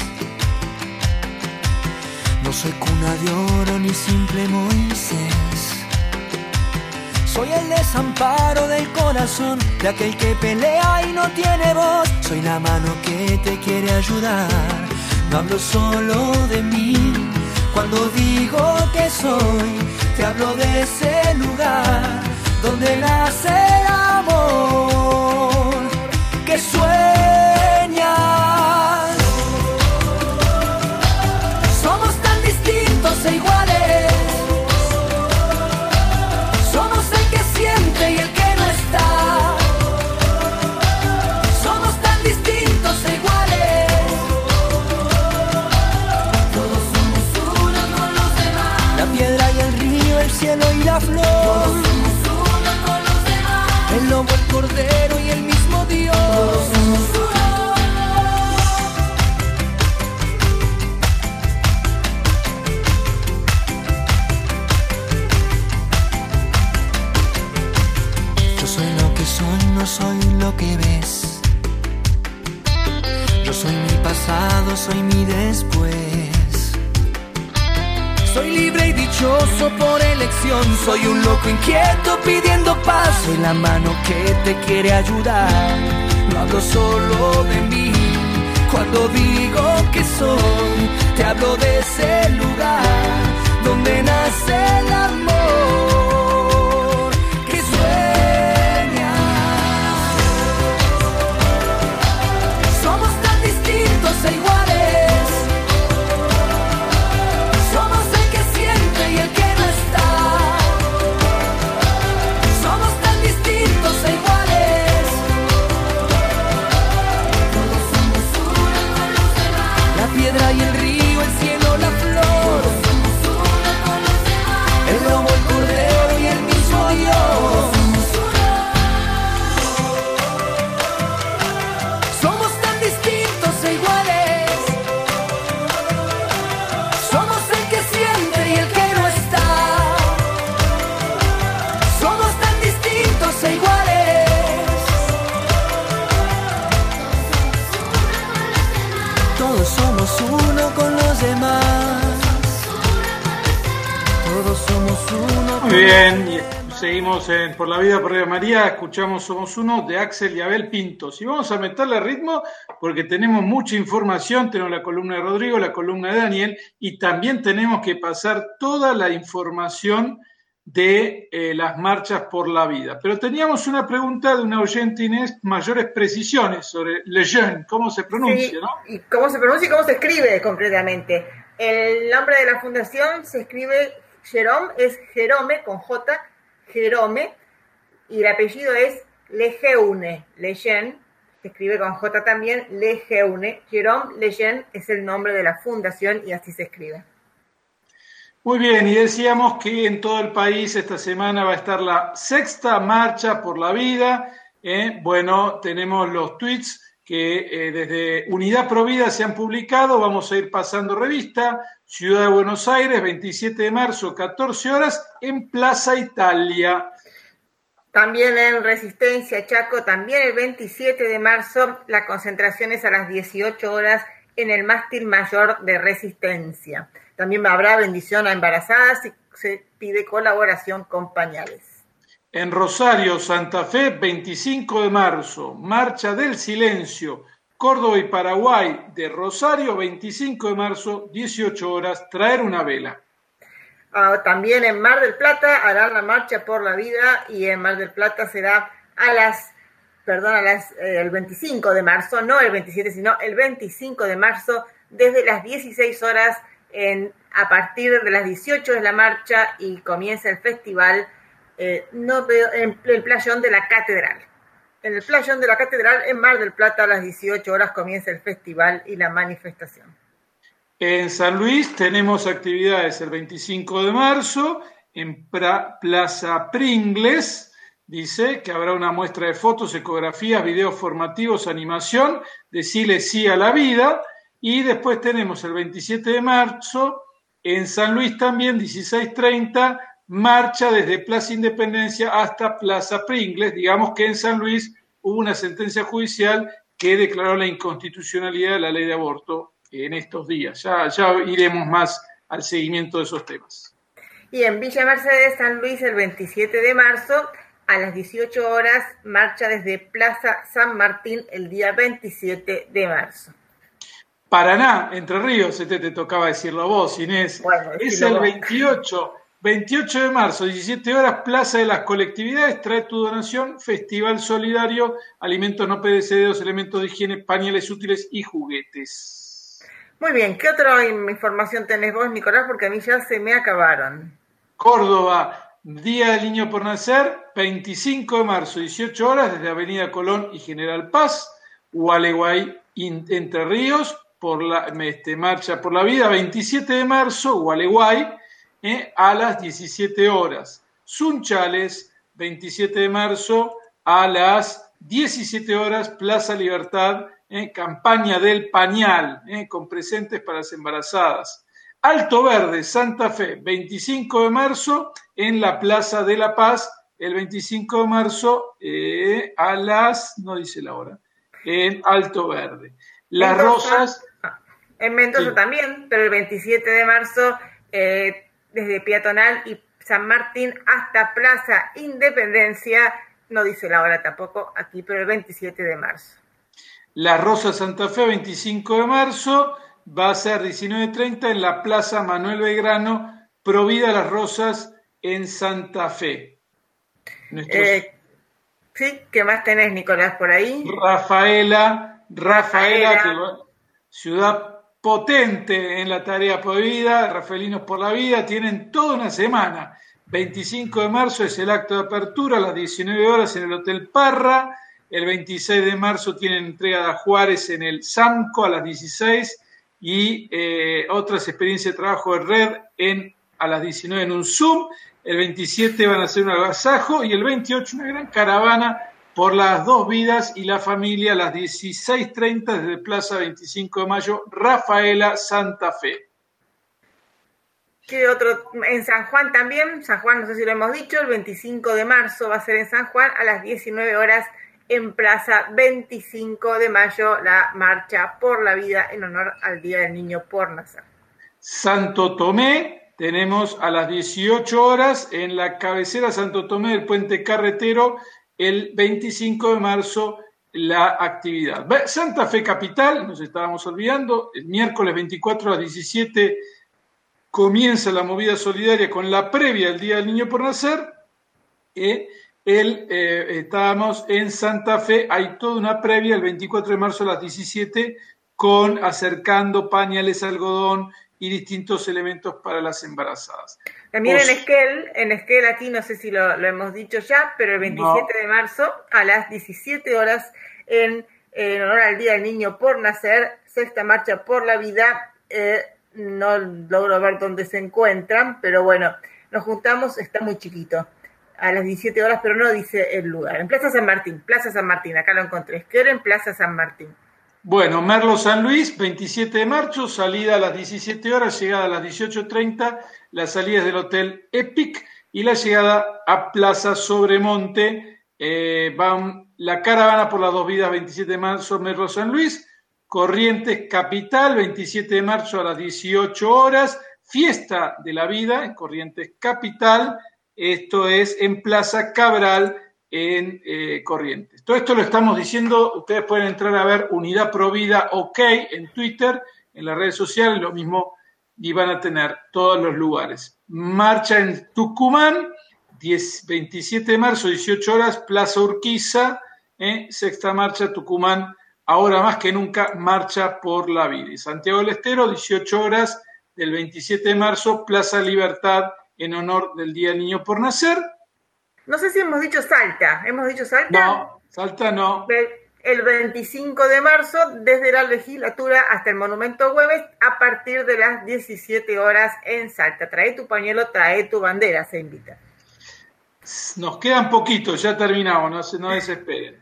No soy cuna de oro ni simple Moisés. Soy el desamparo del corazón de aquel que pelea y no tiene voz. Soy la mano que te quiere ayudar. No hablo solo de mí. Cuando digo que soy, te hablo de ese lugar donde nace el amor que sueñas. Somos tan distintos e iguales. Somos el que siente y el que no está. Somos tan distintos e iguales. El cielo y la flor, todos somos uno con los demás. El lobo, el cordero y el mismo Dios, todos somos Yo soy lo que soy, no soy lo que ves. Yo soy mi pasado, soy mi después. Soy libre y dichoso por elección. Soy un loco inquieto pidiendo paz. Soy la mano que te quiere ayudar. No hablo solo de mí. Cuando digo que soy, te hablo de ese lugar donde nace el amor Muy bien, y seguimos en Por la Vida por Radio María, escuchamos Somos Uno de Axel y Abel Pintos. Y vamos a meterle ritmo porque tenemos mucha información, tenemos la columna de Rodrigo, la columna de Daniel, y también tenemos que pasar toda la información de las marchas por la vida. Pero teníamos una pregunta de una oyente, Inés, mayores precisiones sobre Le Jeune, cómo se pronuncia, Sí, ¿no? y cómo se pronuncia y cómo se escribe concretamente. El nombre de la fundación se escribe Jérôme, es Jérôme con J, Jérôme, y el apellido es Lejeune, Lejeune, se escribe con J también, Lejeune. Jérôme Lejeune es el nombre de la fundación y así se escribe. Muy bien, y decíamos que en todo el país esta semana va a estar la sexta marcha por la vida. Bueno, tenemos los tweets que desde Unidad Provida se han publicado, vamos a ir pasando revista. Ciudad de Buenos Aires, 27 de marzo, 14 horas, en Plaza Italia. También en Resistencia, Chaco, también el 27 de marzo, la concentración es a las 18 horas en el mástil mayor de Resistencia. También habrá bendición a embarazadas y se pide colaboración con pañales. En Rosario, Santa Fe, 25 de marzo, Marcha del Silencio, Córdoba y Paraguay, de Rosario, 25 de marzo, 18 horas, traer una vela. También en Mar del Plata harán la Marcha por la Vida y en Mar del Plata será el 25 de marzo, no el 27, sino el 25 de marzo, desde las 16 horas, a partir de las 18 es la marcha y comienza el festival en el playón de la Catedral. En el playón de la Catedral, en Mar del Plata, a las 18 horas comienza el festival y la manifestación. En San Luis tenemos actividades el 25 de marzo, en Plaza Pringles, dice que habrá una muestra de fotos, ecografías, videos formativos, animación, decirle sí a la vida, y después tenemos el 27 de marzo, en San Luis también, 16:30, marcha desde Plaza Independencia hasta Plaza Pringles. Digamos que en San Luis hubo una sentencia judicial que declaró la inconstitucionalidad de la ley de aborto en estos días. Ya iremos más al seguimiento de esos temas. Y en Villa Mercedes, San Luis, el 27 de marzo, a las 18 horas, marcha desde Plaza San Martín el día 27 de marzo. Paraná, Entre Ríos, te tocaba decirlo a vos, Inés. Bueno, es el 28 de marzo, 17 horas, Plaza de las Colectividades, trae tu donación, Festival Solidario, alimentos no perecederos, elementos de higiene, pañales útiles y juguetes. Muy bien, ¿qué otra información tenés vos, Nicolás? Porque a mí ya se me acabaron. Córdoba, Día del Niño por Nacer, 25 de marzo, 18 horas, desde Avenida Colón y General Paz, Gualeguay, Entre Ríos, marcha por la vida, 27 de marzo, Gualeguay, a las 17 horas. Sunchales, 27 de marzo, a las 17 horas, Plaza Libertad, campaña del pañal, con presentes para las embarazadas. Alto Verde, Santa Fe, 25 de marzo, en la Plaza de la Paz, el 25 de marzo, a las, no dice la hora, en Alto Verde. Las Rosas. En Mendoza sí. También, pero el 27 de marzo, desde Peatonal y San Martín hasta Plaza Independencia, no dice la hora tampoco aquí, pero el 27 de marzo. Las Rosas Santa Fe, 25 de marzo, va a ser 19:30 en la Plaza Manuel Belgrano, Provida Las Rosas en Santa Fe. Sí, ¿qué más tenés, Nicolás, por ahí? Rafaela, ciudad potente en la tarea prohibida, Rafaelinos por la Vida, tienen toda una semana. 25 de marzo es el acto de apertura a las 19 horas en el Hotel Parra. El 26 de marzo tienen entrega de Juárez en el Samco a las 16 y otras experiencias de trabajo de red a las 19 en un Zoom. El 27 van a hacer un agasajo y el 28 una gran caravana por las dos vidas y la familia a las 16:30 desde Plaza 25 de Mayo, Rafaela, Santa Fe. ¿Qué otro? En San Juan también, San Juan no sé si lo hemos dicho, el 25 de marzo va a ser en San Juan a las 19 horas en Plaza 25 de Mayo, la marcha por la vida en honor al Día del Niño por Nacer. Santo Tomé, tenemos a las 18 horas en la cabecera Santo Tomé del Puente Carretero, el 25 de marzo, la actividad. Santa Fe Capital, nos estábamos olvidando, el miércoles 24 a las 17 comienza la movida solidaria con la previa del Día del Niño por Nacer. Estábamos en Santa Fe, hay toda una previa el 24 de marzo a las 17 con acercando pañales, algodón y distintos elementos para las embarazadas. También en Esquel aquí, no sé si lo hemos dicho ya, pero el 27 de marzo a las 17 horas en honor al Día del Niño por Nacer, Sexta Marcha por la Vida. No logro ver dónde se encuentran, pero bueno, nos juntamos, está muy chiquito, a las 17 horas, pero no dice el lugar. En Plaza San Martín, acá lo encontré. Esquel en Plaza San Martín. Bueno, Merlo San Luis, 27 de marzo, salida a las 17 horas, llegada a las 18:30, la salida es del Hotel Epic y la llegada a Plaza Sobremonte. La caravana por las Dos Vidas, 27 de marzo, Merlo San Luis, Corrientes Capital, 27 de marzo a las 18 horas, Fiesta de la Vida en Corrientes Capital, esto es en Plaza Cabral, en Corrientes. Todo esto lo estamos diciendo, ustedes pueden entrar a ver Unidad Provida OK en Twitter, en las redes sociales, lo mismo, y van a tener todos los lugares. Marcha en Tucumán, 27 de marzo, 18 horas, Plaza Urquiza, Sexta Marcha Tucumán, ahora más que nunca, Marcha por la Vida. Y Santiago del Estero, 18 horas del 27 de marzo, Plaza Libertad, en honor del Día del Niño por Nacer. No sé si hemos dicho Salta. ¿Hemos dicho Salta? No, Salta no. El 25 de marzo, desde la legislatura hasta el Monumento Güemes, a partir de las 17 horas en Salta. Trae tu pañuelo, trae tu bandera, se invita. Nos quedan poquitos, ya terminamos, no desesperen.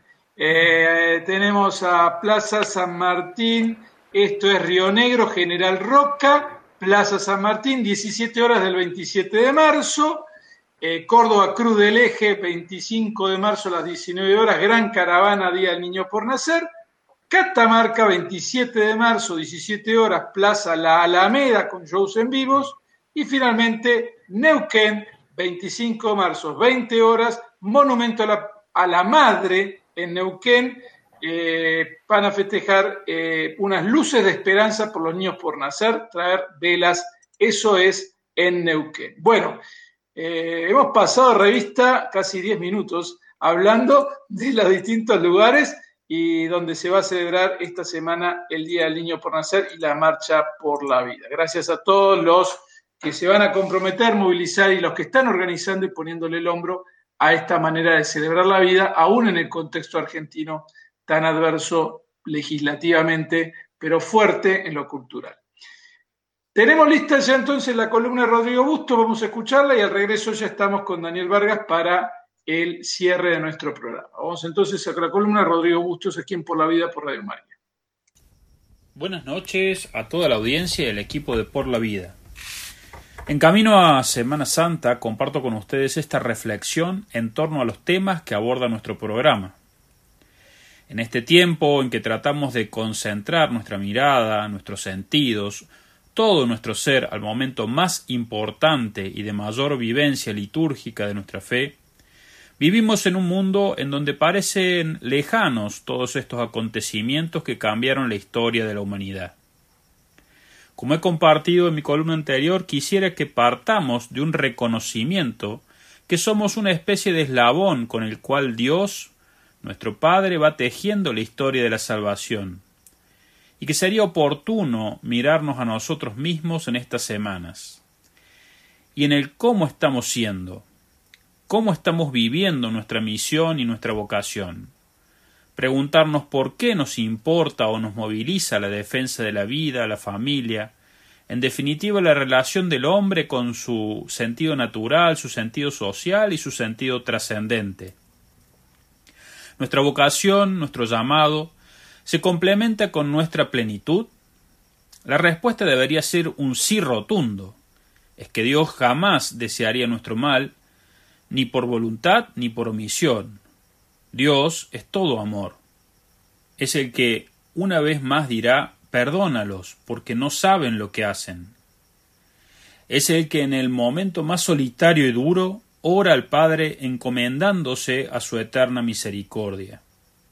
Tenemos a Plaza San Martín, esto es Río Negro, General Roca, Plaza San Martín, 17 horas del 27 de marzo. Córdoba Cruz del Eje, 25 de marzo a las 19 horas, Gran Caravana, Día del Niño por Nacer. Catamarca, 27 de marzo, 17 horas, Plaza La Alameda con shows en vivos. Y finalmente, Neuquén, 25 de marzo, 20 horas, Monumento a la Madre en Neuquén. Van a festejar unas luces de esperanza por los niños por nacer, traer velas, eso es en Neuquén. Bueno, hemos pasado revista casi 10 minutos hablando de los distintos lugares y donde se va a celebrar esta semana el Día del Niño por Nacer y la Marcha por la Vida. Gracias a todos los que se van a comprometer, movilizar y los que están organizando y poniéndole el hombro a esta manera de celebrar la vida, aún en el contexto argentino tan adverso legislativamente, pero fuerte en lo cultural. Tenemos lista ya entonces la columna de Rodrigo Bustos, vamos a escucharla y al regreso ya estamos con Daniel Vargas para el cierre de nuestro programa. Vamos entonces a la columna de Rodrigo Bustos aquí en Por la Vida por Radio María. Buenas noches a toda la audiencia y el equipo de Por la Vida. En camino a Semana Santa comparto con ustedes esta reflexión en torno a los temas que aborda nuestro programa. En este tiempo en que tratamos de concentrar nuestra mirada, nuestros sentidos, todo nuestro ser al momento más importante y de mayor vivencia litúrgica de nuestra fe, vivimos en un mundo en donde parecen lejanos todos estos acontecimientos que cambiaron la historia de la humanidad. Como he compartido en mi columna anterior, quisiera que partamos de un reconocimiento que somos una especie de eslabón con el cual Dios, nuestro Padre, va tejiendo la historia de la salvación, y que sería oportuno mirarnos a nosotros mismos en estas semanas, y en el cómo estamos siendo, cómo estamos viviendo nuestra misión y nuestra vocación. Preguntarnos por qué nos importa o nos moviliza la defensa de la vida, la familia, en definitiva la relación del hombre con su sentido natural, su sentido social y su sentido trascendente. Nuestra vocación, nuestro llamado, ¿se complementa con nuestra plenitud? La respuesta debería ser un sí rotundo. Es que Dios jamás desearía nuestro mal, ni por voluntad ni por omisión. Dios es todo amor. Es el que una vez más dirá, perdónalos, porque no saben lo que hacen. Es el que en el momento más solitario y duro ora al Padre encomendándose a su eterna misericordia.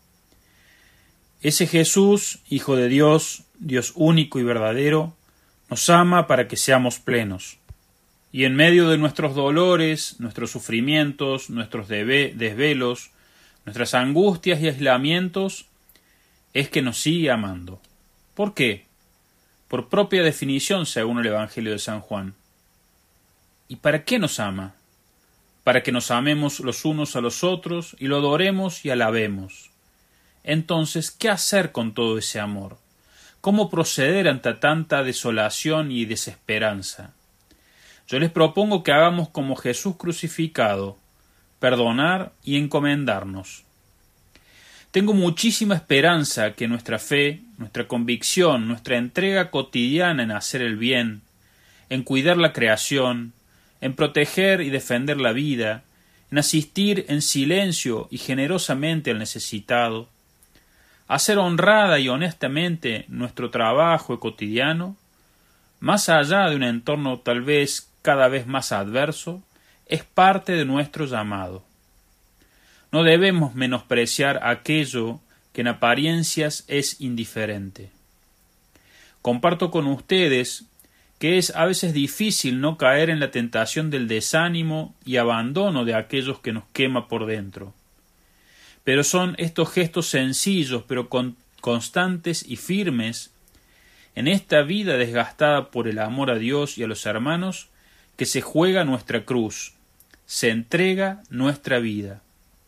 Ese Jesús, Hijo de Dios, Dios único y verdadero, nos ama para que seamos plenos. Y en medio de nuestros dolores, nuestros sufrimientos, nuestros desvelos, nuestras angustias y aislamientos, es que nos sigue amando. ¿Por qué? Por propia definición, según el Evangelio de San Juan. ¿Y para qué nos ama? Para que nos amemos los unos a los otros y lo adoremos y alabemos. Entonces, ¿qué hacer con todo ese amor? ¿Cómo proceder ante tanta desolación y desesperanza? Yo les propongo que hagamos como Jesús crucificado, perdonar y encomendarnos. Tengo muchísima esperanza que nuestra fe, nuestra convicción, nuestra entrega cotidiana en hacer el bien, en cuidar la creación, en proteger y defender la vida, en asistir en silencio y generosamente al necesitado, hacer honrada y honestamente nuestro trabajo cotidiano, más allá de un entorno tal vez cada vez más adverso, es parte de nuestro llamado. No debemos menospreciar aquello que en apariencias es indiferente. Comparto con ustedes que es a veces difícil no caer en la tentación del desánimo y abandono de aquellos que nos quema por dentro. Pero son estos gestos sencillos pero constantes y firmes en esta vida desgastada por el amor a Dios y a los hermanos que se juega nuestra cruz, se entrega nuestra vida.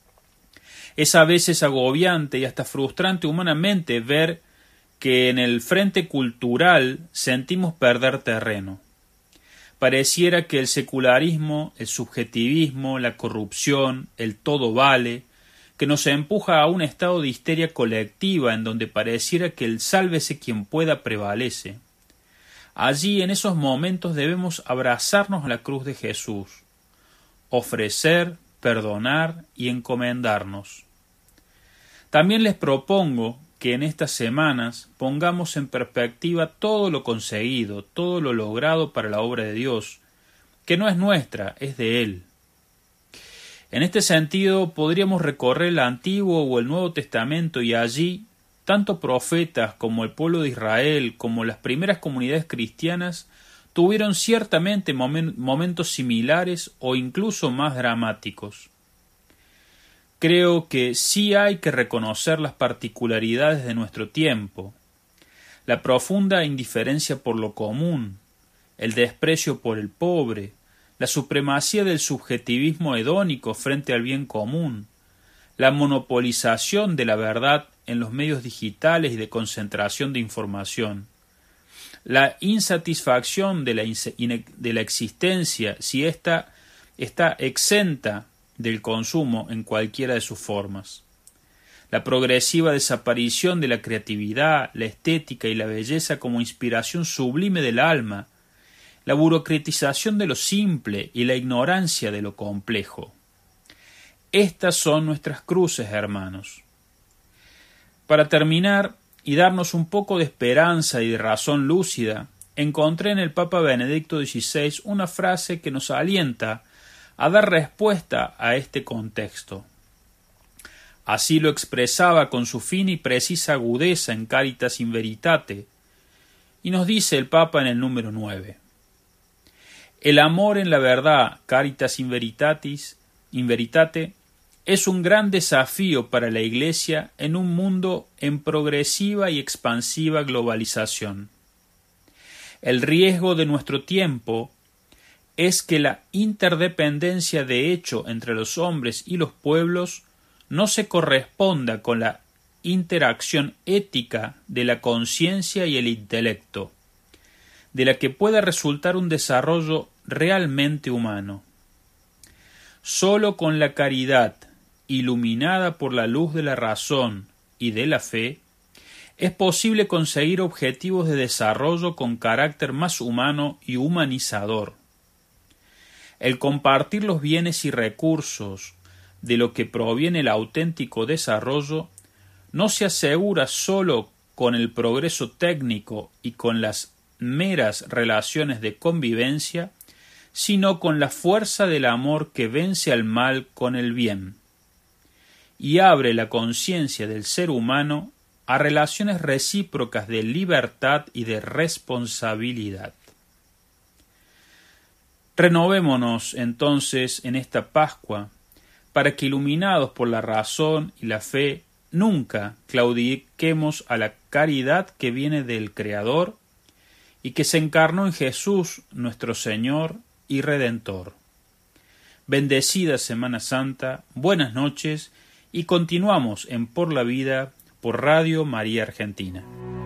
Es a veces agobiante y hasta frustrante humanamente ver que en el frente cultural sentimos perder terreno. Pareciera que el secularismo, el subjetivismo, la corrupción, el todo vale, que nos empuja a un estado de histeria colectiva en donde pareciera que el sálvese quien pueda prevalece. Allí, en esos momentos, debemos abrazarnos a la cruz de Jesús, ofrecer, perdonar y encomendarnos. También les propongo que en estas semanas pongamos en perspectiva todo lo conseguido, todo lo logrado para la obra de Dios, que no es nuestra, es de Él. En este sentido, podríamos recorrer el Antiguo o el Nuevo Testamento y allí, tanto profetas como el pueblo de Israel, como las primeras comunidades cristianas, tuvieron ciertamente momentos similares o incluso más dramáticos. Creo que sí hay que reconocer las particularidades de nuestro tiempo, la profunda indiferencia por lo común, el desprecio por el pobre, la supremacía del subjetivismo hedónico frente al bien común, la monopolización de la verdad en los medios digitales y de concentración de información, la insatisfacción de la existencia si ésta está exenta del consumo en cualquiera de sus formas, la progresiva desaparición de la creatividad, la estética y la belleza como inspiración sublime del alma, la burocratización de lo simple y la ignorancia de lo complejo. Estas son nuestras cruces, hermanos. Para terminar y darnos un poco de esperanza y de razón lúcida, encontré en el Papa Benedicto XVI una frase que nos alienta a dar respuesta a este contexto. Así lo expresaba con su fina y precisa agudeza en Caritas in Veritate, y nos dice el Papa en el número 9. El amor en la verdad, Caritas in Veritate, es un gran desafío para la Iglesia en un mundo en progresiva y expansiva globalización. El riesgo de nuestro tiempo es que la interdependencia de hecho entre los hombres y los pueblos no se corresponda con la interacción ética de la conciencia y el intelecto, de la que pueda resultar un desarrollo realmente humano. Sólo con la caridad, iluminada por la luz de la razón y de la fe, es posible conseguir objetivos de desarrollo con carácter más humano y humanizador. El compartir los bienes y recursos de lo que proviene el auténtico desarrollo no se asegura sólo con el progreso técnico y con las meras relaciones de convivencia, sino con la fuerza del amor que vence al mal con el bien, y abre la conciencia del ser humano a relaciones recíprocas de libertad y de responsabilidad. Renovémonos entonces en esta Pascua, para que, iluminados por la razón y la fe, nunca claudiquemos a la caridad que viene del Creador y que se encarnó en Jesús nuestro Señor y Redentor. Bendecida Semana Santa, buenas noches, y continuamos en Por la Vida por Radio María Argentina.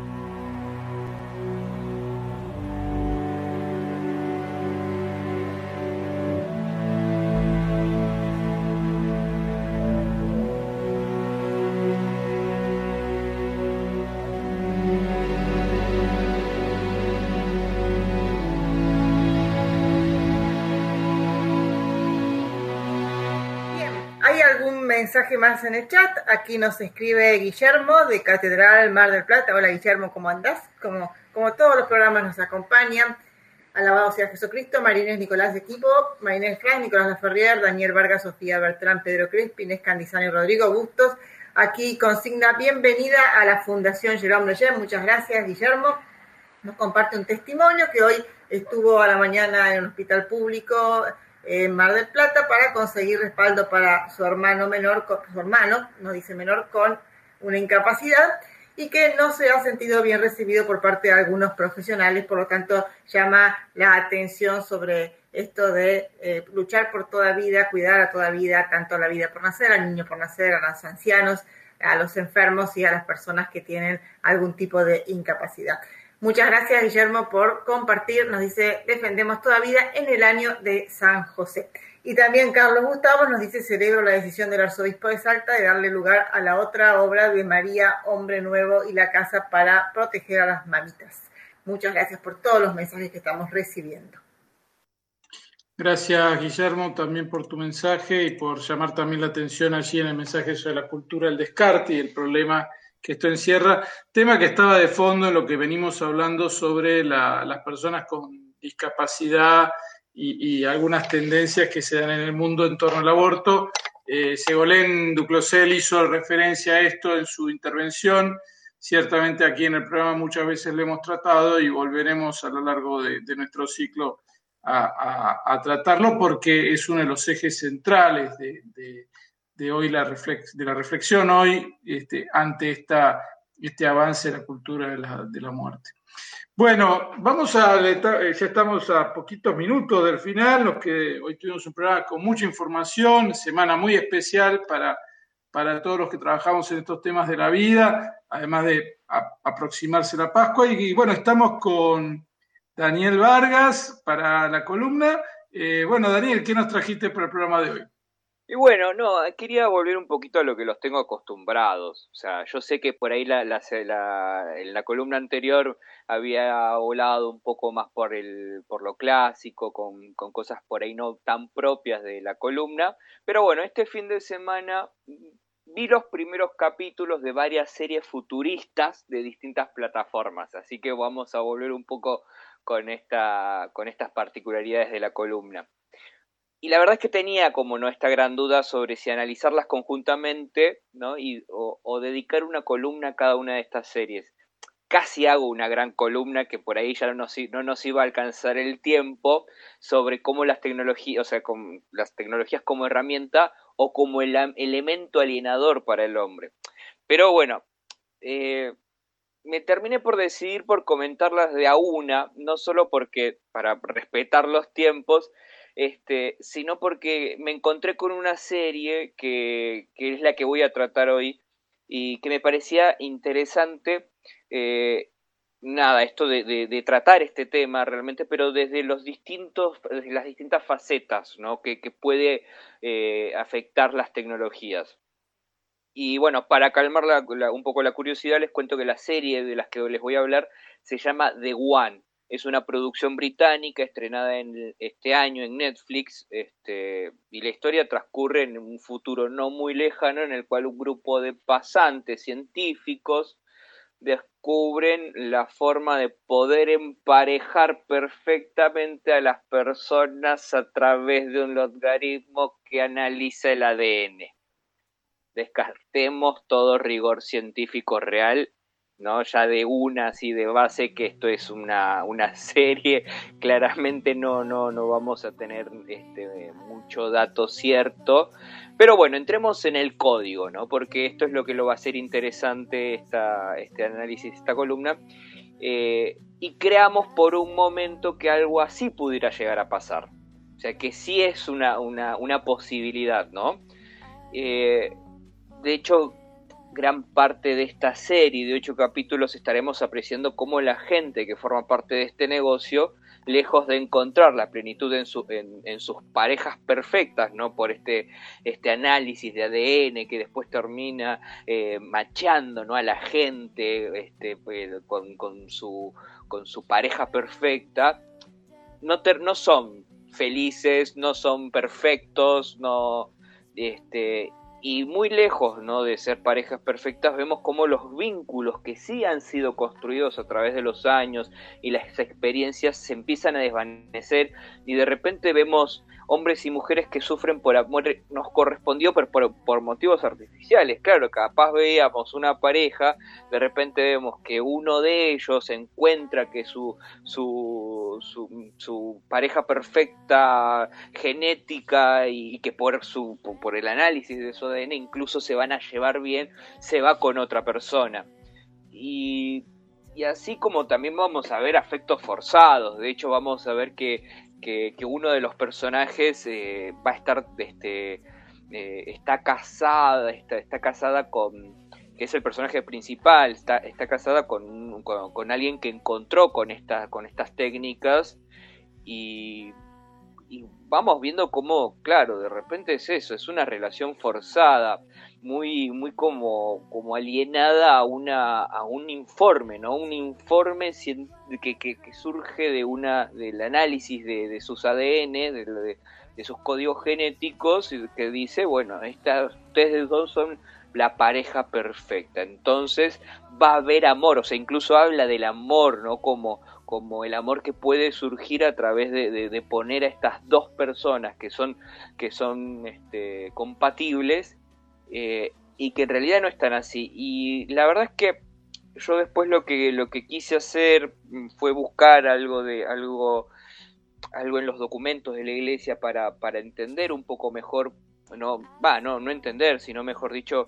Mensaje más en el chat. Aquí nos escribe Guillermo de Catedral Mar del Plata. Hola Guillermo, ¿cómo andás? Como todos los programas nos acompañan. Alabado sea Jesucristo. Marínez Nicolás de Equipo, Marínez Frank, Nicolás Laferrier, Daniel Vargas, Sofía Bertrán, Pedro Crespi, Inés Candizano y Rodrigo Bustos. Aquí consigna bienvenida a la Fundación Jerome Lejeune. Muchas gracias Guillermo. Nos comparte un testimonio que hoy estuvo a la mañana en un hospital público en Mar del Plata para conseguir respaldo para su hermano menor, no dice menor, con una incapacidad y que no se ha sentido bien recibido por parte de algunos profesionales, por lo tanto llama la atención sobre esto de luchar por toda vida, cuidar a toda vida, tanto a la vida por nacer, al niño por nacer, a los ancianos, a los enfermos y a las personas que tienen algún tipo de incapacidad. Muchas gracias, Guillermo, por compartir. Nos dice, defendemos toda vida en el año de San José. Y también Carlos Gustavo nos dice, celebro la decisión del arzobispo de Salta de darle lugar a la otra obra de María, Hombre Nuevo y la Casa para proteger a las mamitas. Muchas gracias por todos los mensajes que estamos recibiendo. Gracias, Guillermo, también por tu mensaje y por llamar también la atención allí en el mensaje sobre la cultura del descarte y el problema que esto encierra, tema que estaba de fondo en lo que venimos hablando sobre las personas con discapacidad y algunas tendencias que se dan en el mundo en torno al aborto. Ségolène Duclosel hizo referencia a esto en su intervención. Ciertamente aquí en el programa muchas veces lo hemos tratado y volveremos a lo largo de nuestro ciclo a tratarlo porque es uno de los ejes centrales de hoy la reflexión hoy ante este avance de la cultura de la muerte. Bueno, ya estamos a poquitos minutos del final, los que hoy tuvimos un programa con mucha información, semana muy especial para todos los que trabajamos en estos temas de la vida, además de aproximarse la Pascua. Y bueno, estamos con Daniel Vargas para la columna. Bueno, Daniel, ¿qué nos trajiste para el programa de hoy? Y bueno, no, quería volver un poquito a lo que los tengo acostumbrados. O sea, yo sé que por ahí en la columna anterior había volado un poco más por lo clásico, con cosas por ahí no tan propias de la columna. Pero bueno, este fin de semana vi los primeros capítulos de varias series futuristas de distintas plataformas. Así que vamos a volver un poco con estas particularidades de la columna. Y la verdad es que tenía como no esta gran duda sobre si analizarlas conjuntamente, ¿no? o dedicar una columna a cada una de estas series. Casi hago una gran columna que por ahí ya no nos iba a alcanzar el tiempo sobre cómo las tecnologías, o sea, con las tecnologías como herramienta o como el elemento alienador para el hombre. Pero bueno, me terminé por decidir por comentarlas de a una, no solo porque para respetar los tiempos, sino porque me encontré con una serie que es la que voy a tratar hoy y que me parecía interesante, esto de tratar este tema realmente, pero desde las distintas facetas, ¿no? que puede afectar las tecnologías. Y bueno, para calmar un poco la curiosidad, les cuento que la serie de las que les voy a hablar se llama The One. Es una producción británica estrenada este año en Netflix, y la historia transcurre en un futuro no muy lejano en el cual un grupo de pasantes científicos descubren la forma de poder emparejar perfectamente a las personas a través de un logaritmo que analiza el ADN. Descartemos todo rigor científico real, ¿no? Ya de una así de base que esto es una serie, claramente no vamos a tener mucho dato cierto, pero bueno, entremos en el código, ¿no? Porque esto es lo que lo va a hacer interesante este análisis, esta columna, y creamos por un momento que algo así pudiera llegar a pasar, o sea que sí es una posibilidad, ¿no? De hecho, gran parte de esta serie de 8 capítulos estaremos apreciando cómo la gente que forma parte de este negocio, lejos de encontrar la plenitud en sus parejas perfectas, ¿no? Por este análisis de ADN que después termina macheando, ¿no? A la gente con su pareja perfecta, no son felices, no son perfectos, y muy lejos, ¿no? de ser parejas perfectas, vemos cómo los vínculos que sí han sido construidos a través de los años y las experiencias se empiezan a desvanecer, y de repente vemos hombres y mujeres que sufren por amor nos correspondió por motivos artificiales. Claro, capaz veíamos una pareja, de repente vemos que uno de ellos encuentra que su pareja perfecta genética, y que por el análisis de su ADN incluso se van a llevar bien, se va con otra persona. Y así como también vamos a ver afectos forzados. De hecho, vamos a ver que uno de los personajes va a estar está casada con, que es el personaje principal, está casada con alguien que encontró con estas técnicas, y vamos viendo cómo, claro, de repente es eso, es una relación forzada, muy como alienada a un informe, ¿no? Un informe que surge del análisis de sus ADN, de sus códigos genéticos, que dice, bueno, ustedes dos son la pareja perfecta. Entonces va a haber amor, o sea, incluso habla del amor, ¿no? Como el amor que puede surgir a través de poner a estas dos personas que son compatibles, y que en realidad no están así. Y la verdad es que yo después lo que quise hacer fue buscar algo en los documentos de la iglesia para entender un poco mejor, no entender, sino mejor dicho,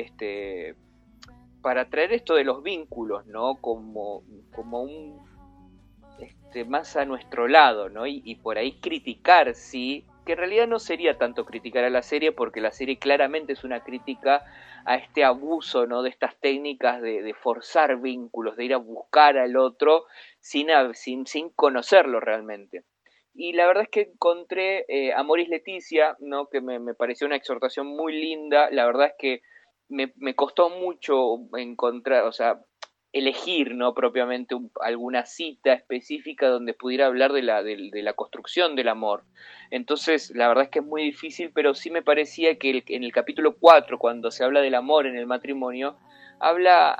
para traer esto de los vínculos, ¿no? Como un más a nuestro lado, ¿no? Y por ahí criticar, sí, que en realidad no sería tanto criticar a la serie, porque la serie claramente es una crítica a este abuso, ¿no? De estas técnicas de forzar vínculos, de ir a buscar al otro sin conocerlo realmente. Y la verdad es que encontré Amoris Laetitia, ¿no? Que me pareció una exhortación muy linda. La verdad es que me costó mucho encontrar, o sea, elegir, ¿no? propiamente alguna cita específica donde pudiera hablar de la construcción del amor. Entonces, la verdad es que es muy difícil, pero sí me parecía que en el capítulo 4, cuando se habla del amor en el matrimonio, habla,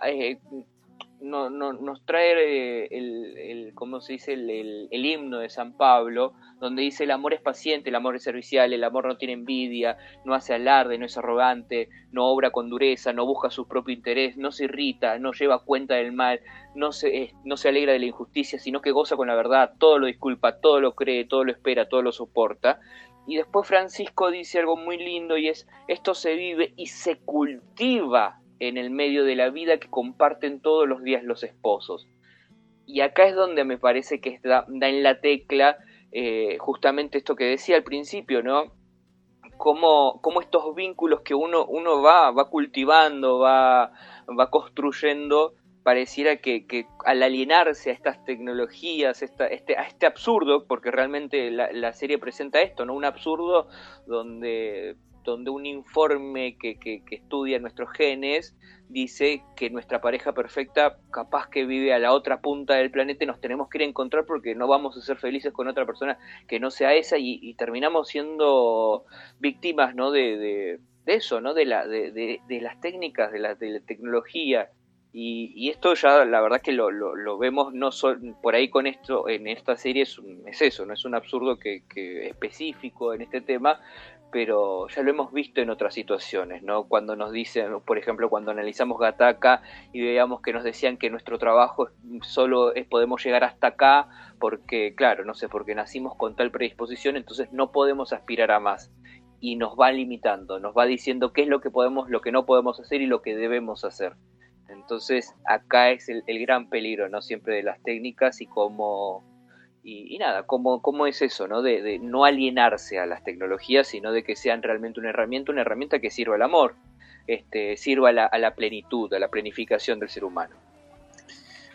nos trae ¿cómo se dice? El himno de San Pablo, donde dice: el amor es paciente, el amor es servicial, el amor no tiene envidia, no hace alarde, no es arrogante, no obra con dureza, no busca su propio interés, no se irrita, no lleva cuenta del mal, no se alegra de la injusticia, sino que goza con la verdad, todo lo disculpa, todo lo cree, todo lo espera, todo lo soporta. Y después Francisco dice algo muy lindo, y es: esto se vive y se cultiva en el medio de la vida que comparten todos los días los esposos. Y acá es donde me parece que da en la tecla justamente esto que decía al principio, ¿no? Cómo estos vínculos que uno va cultivando, va construyendo, pareciera que al alienarse a estas tecnologías, a este absurdo, porque realmente la serie presenta esto, ¿no? Un absurdo donde un informe que estudia nuestros genes dice que nuestra pareja perfecta, capaz que vive a la otra punta del planeta, y nos tenemos que ir a encontrar porque no vamos a ser felices con otra persona que no sea esa, y terminamos siendo víctimas, ¿no? de eso, ¿no? de las técnicas, de la tecnología. Y esto ya la verdad que lo vemos no por ahí con esto, en esta serie es eso, no es un absurdo que específico en este tema, pero ya lo hemos visto en otras situaciones, ¿no? Cuando nos dicen, por ejemplo, cuando analizamos Gattaca y veíamos que nos decían que nuestro trabajo podemos llegar hasta acá, porque claro, no sé, porque nacimos con tal predisposición, entonces no podemos aspirar a más. Y nos va limitando, nos va diciendo qué es lo que podemos, lo que no podemos hacer y lo que debemos hacer. Entonces acá es el gran peligro, ¿no? Siempre de las técnicas y cómo cómo es eso, ¿no? De no alienarse a las tecnologías, sino de que sean realmente una herramienta que sirva al amor, sirva a la plenitud, a la planificación del ser humano.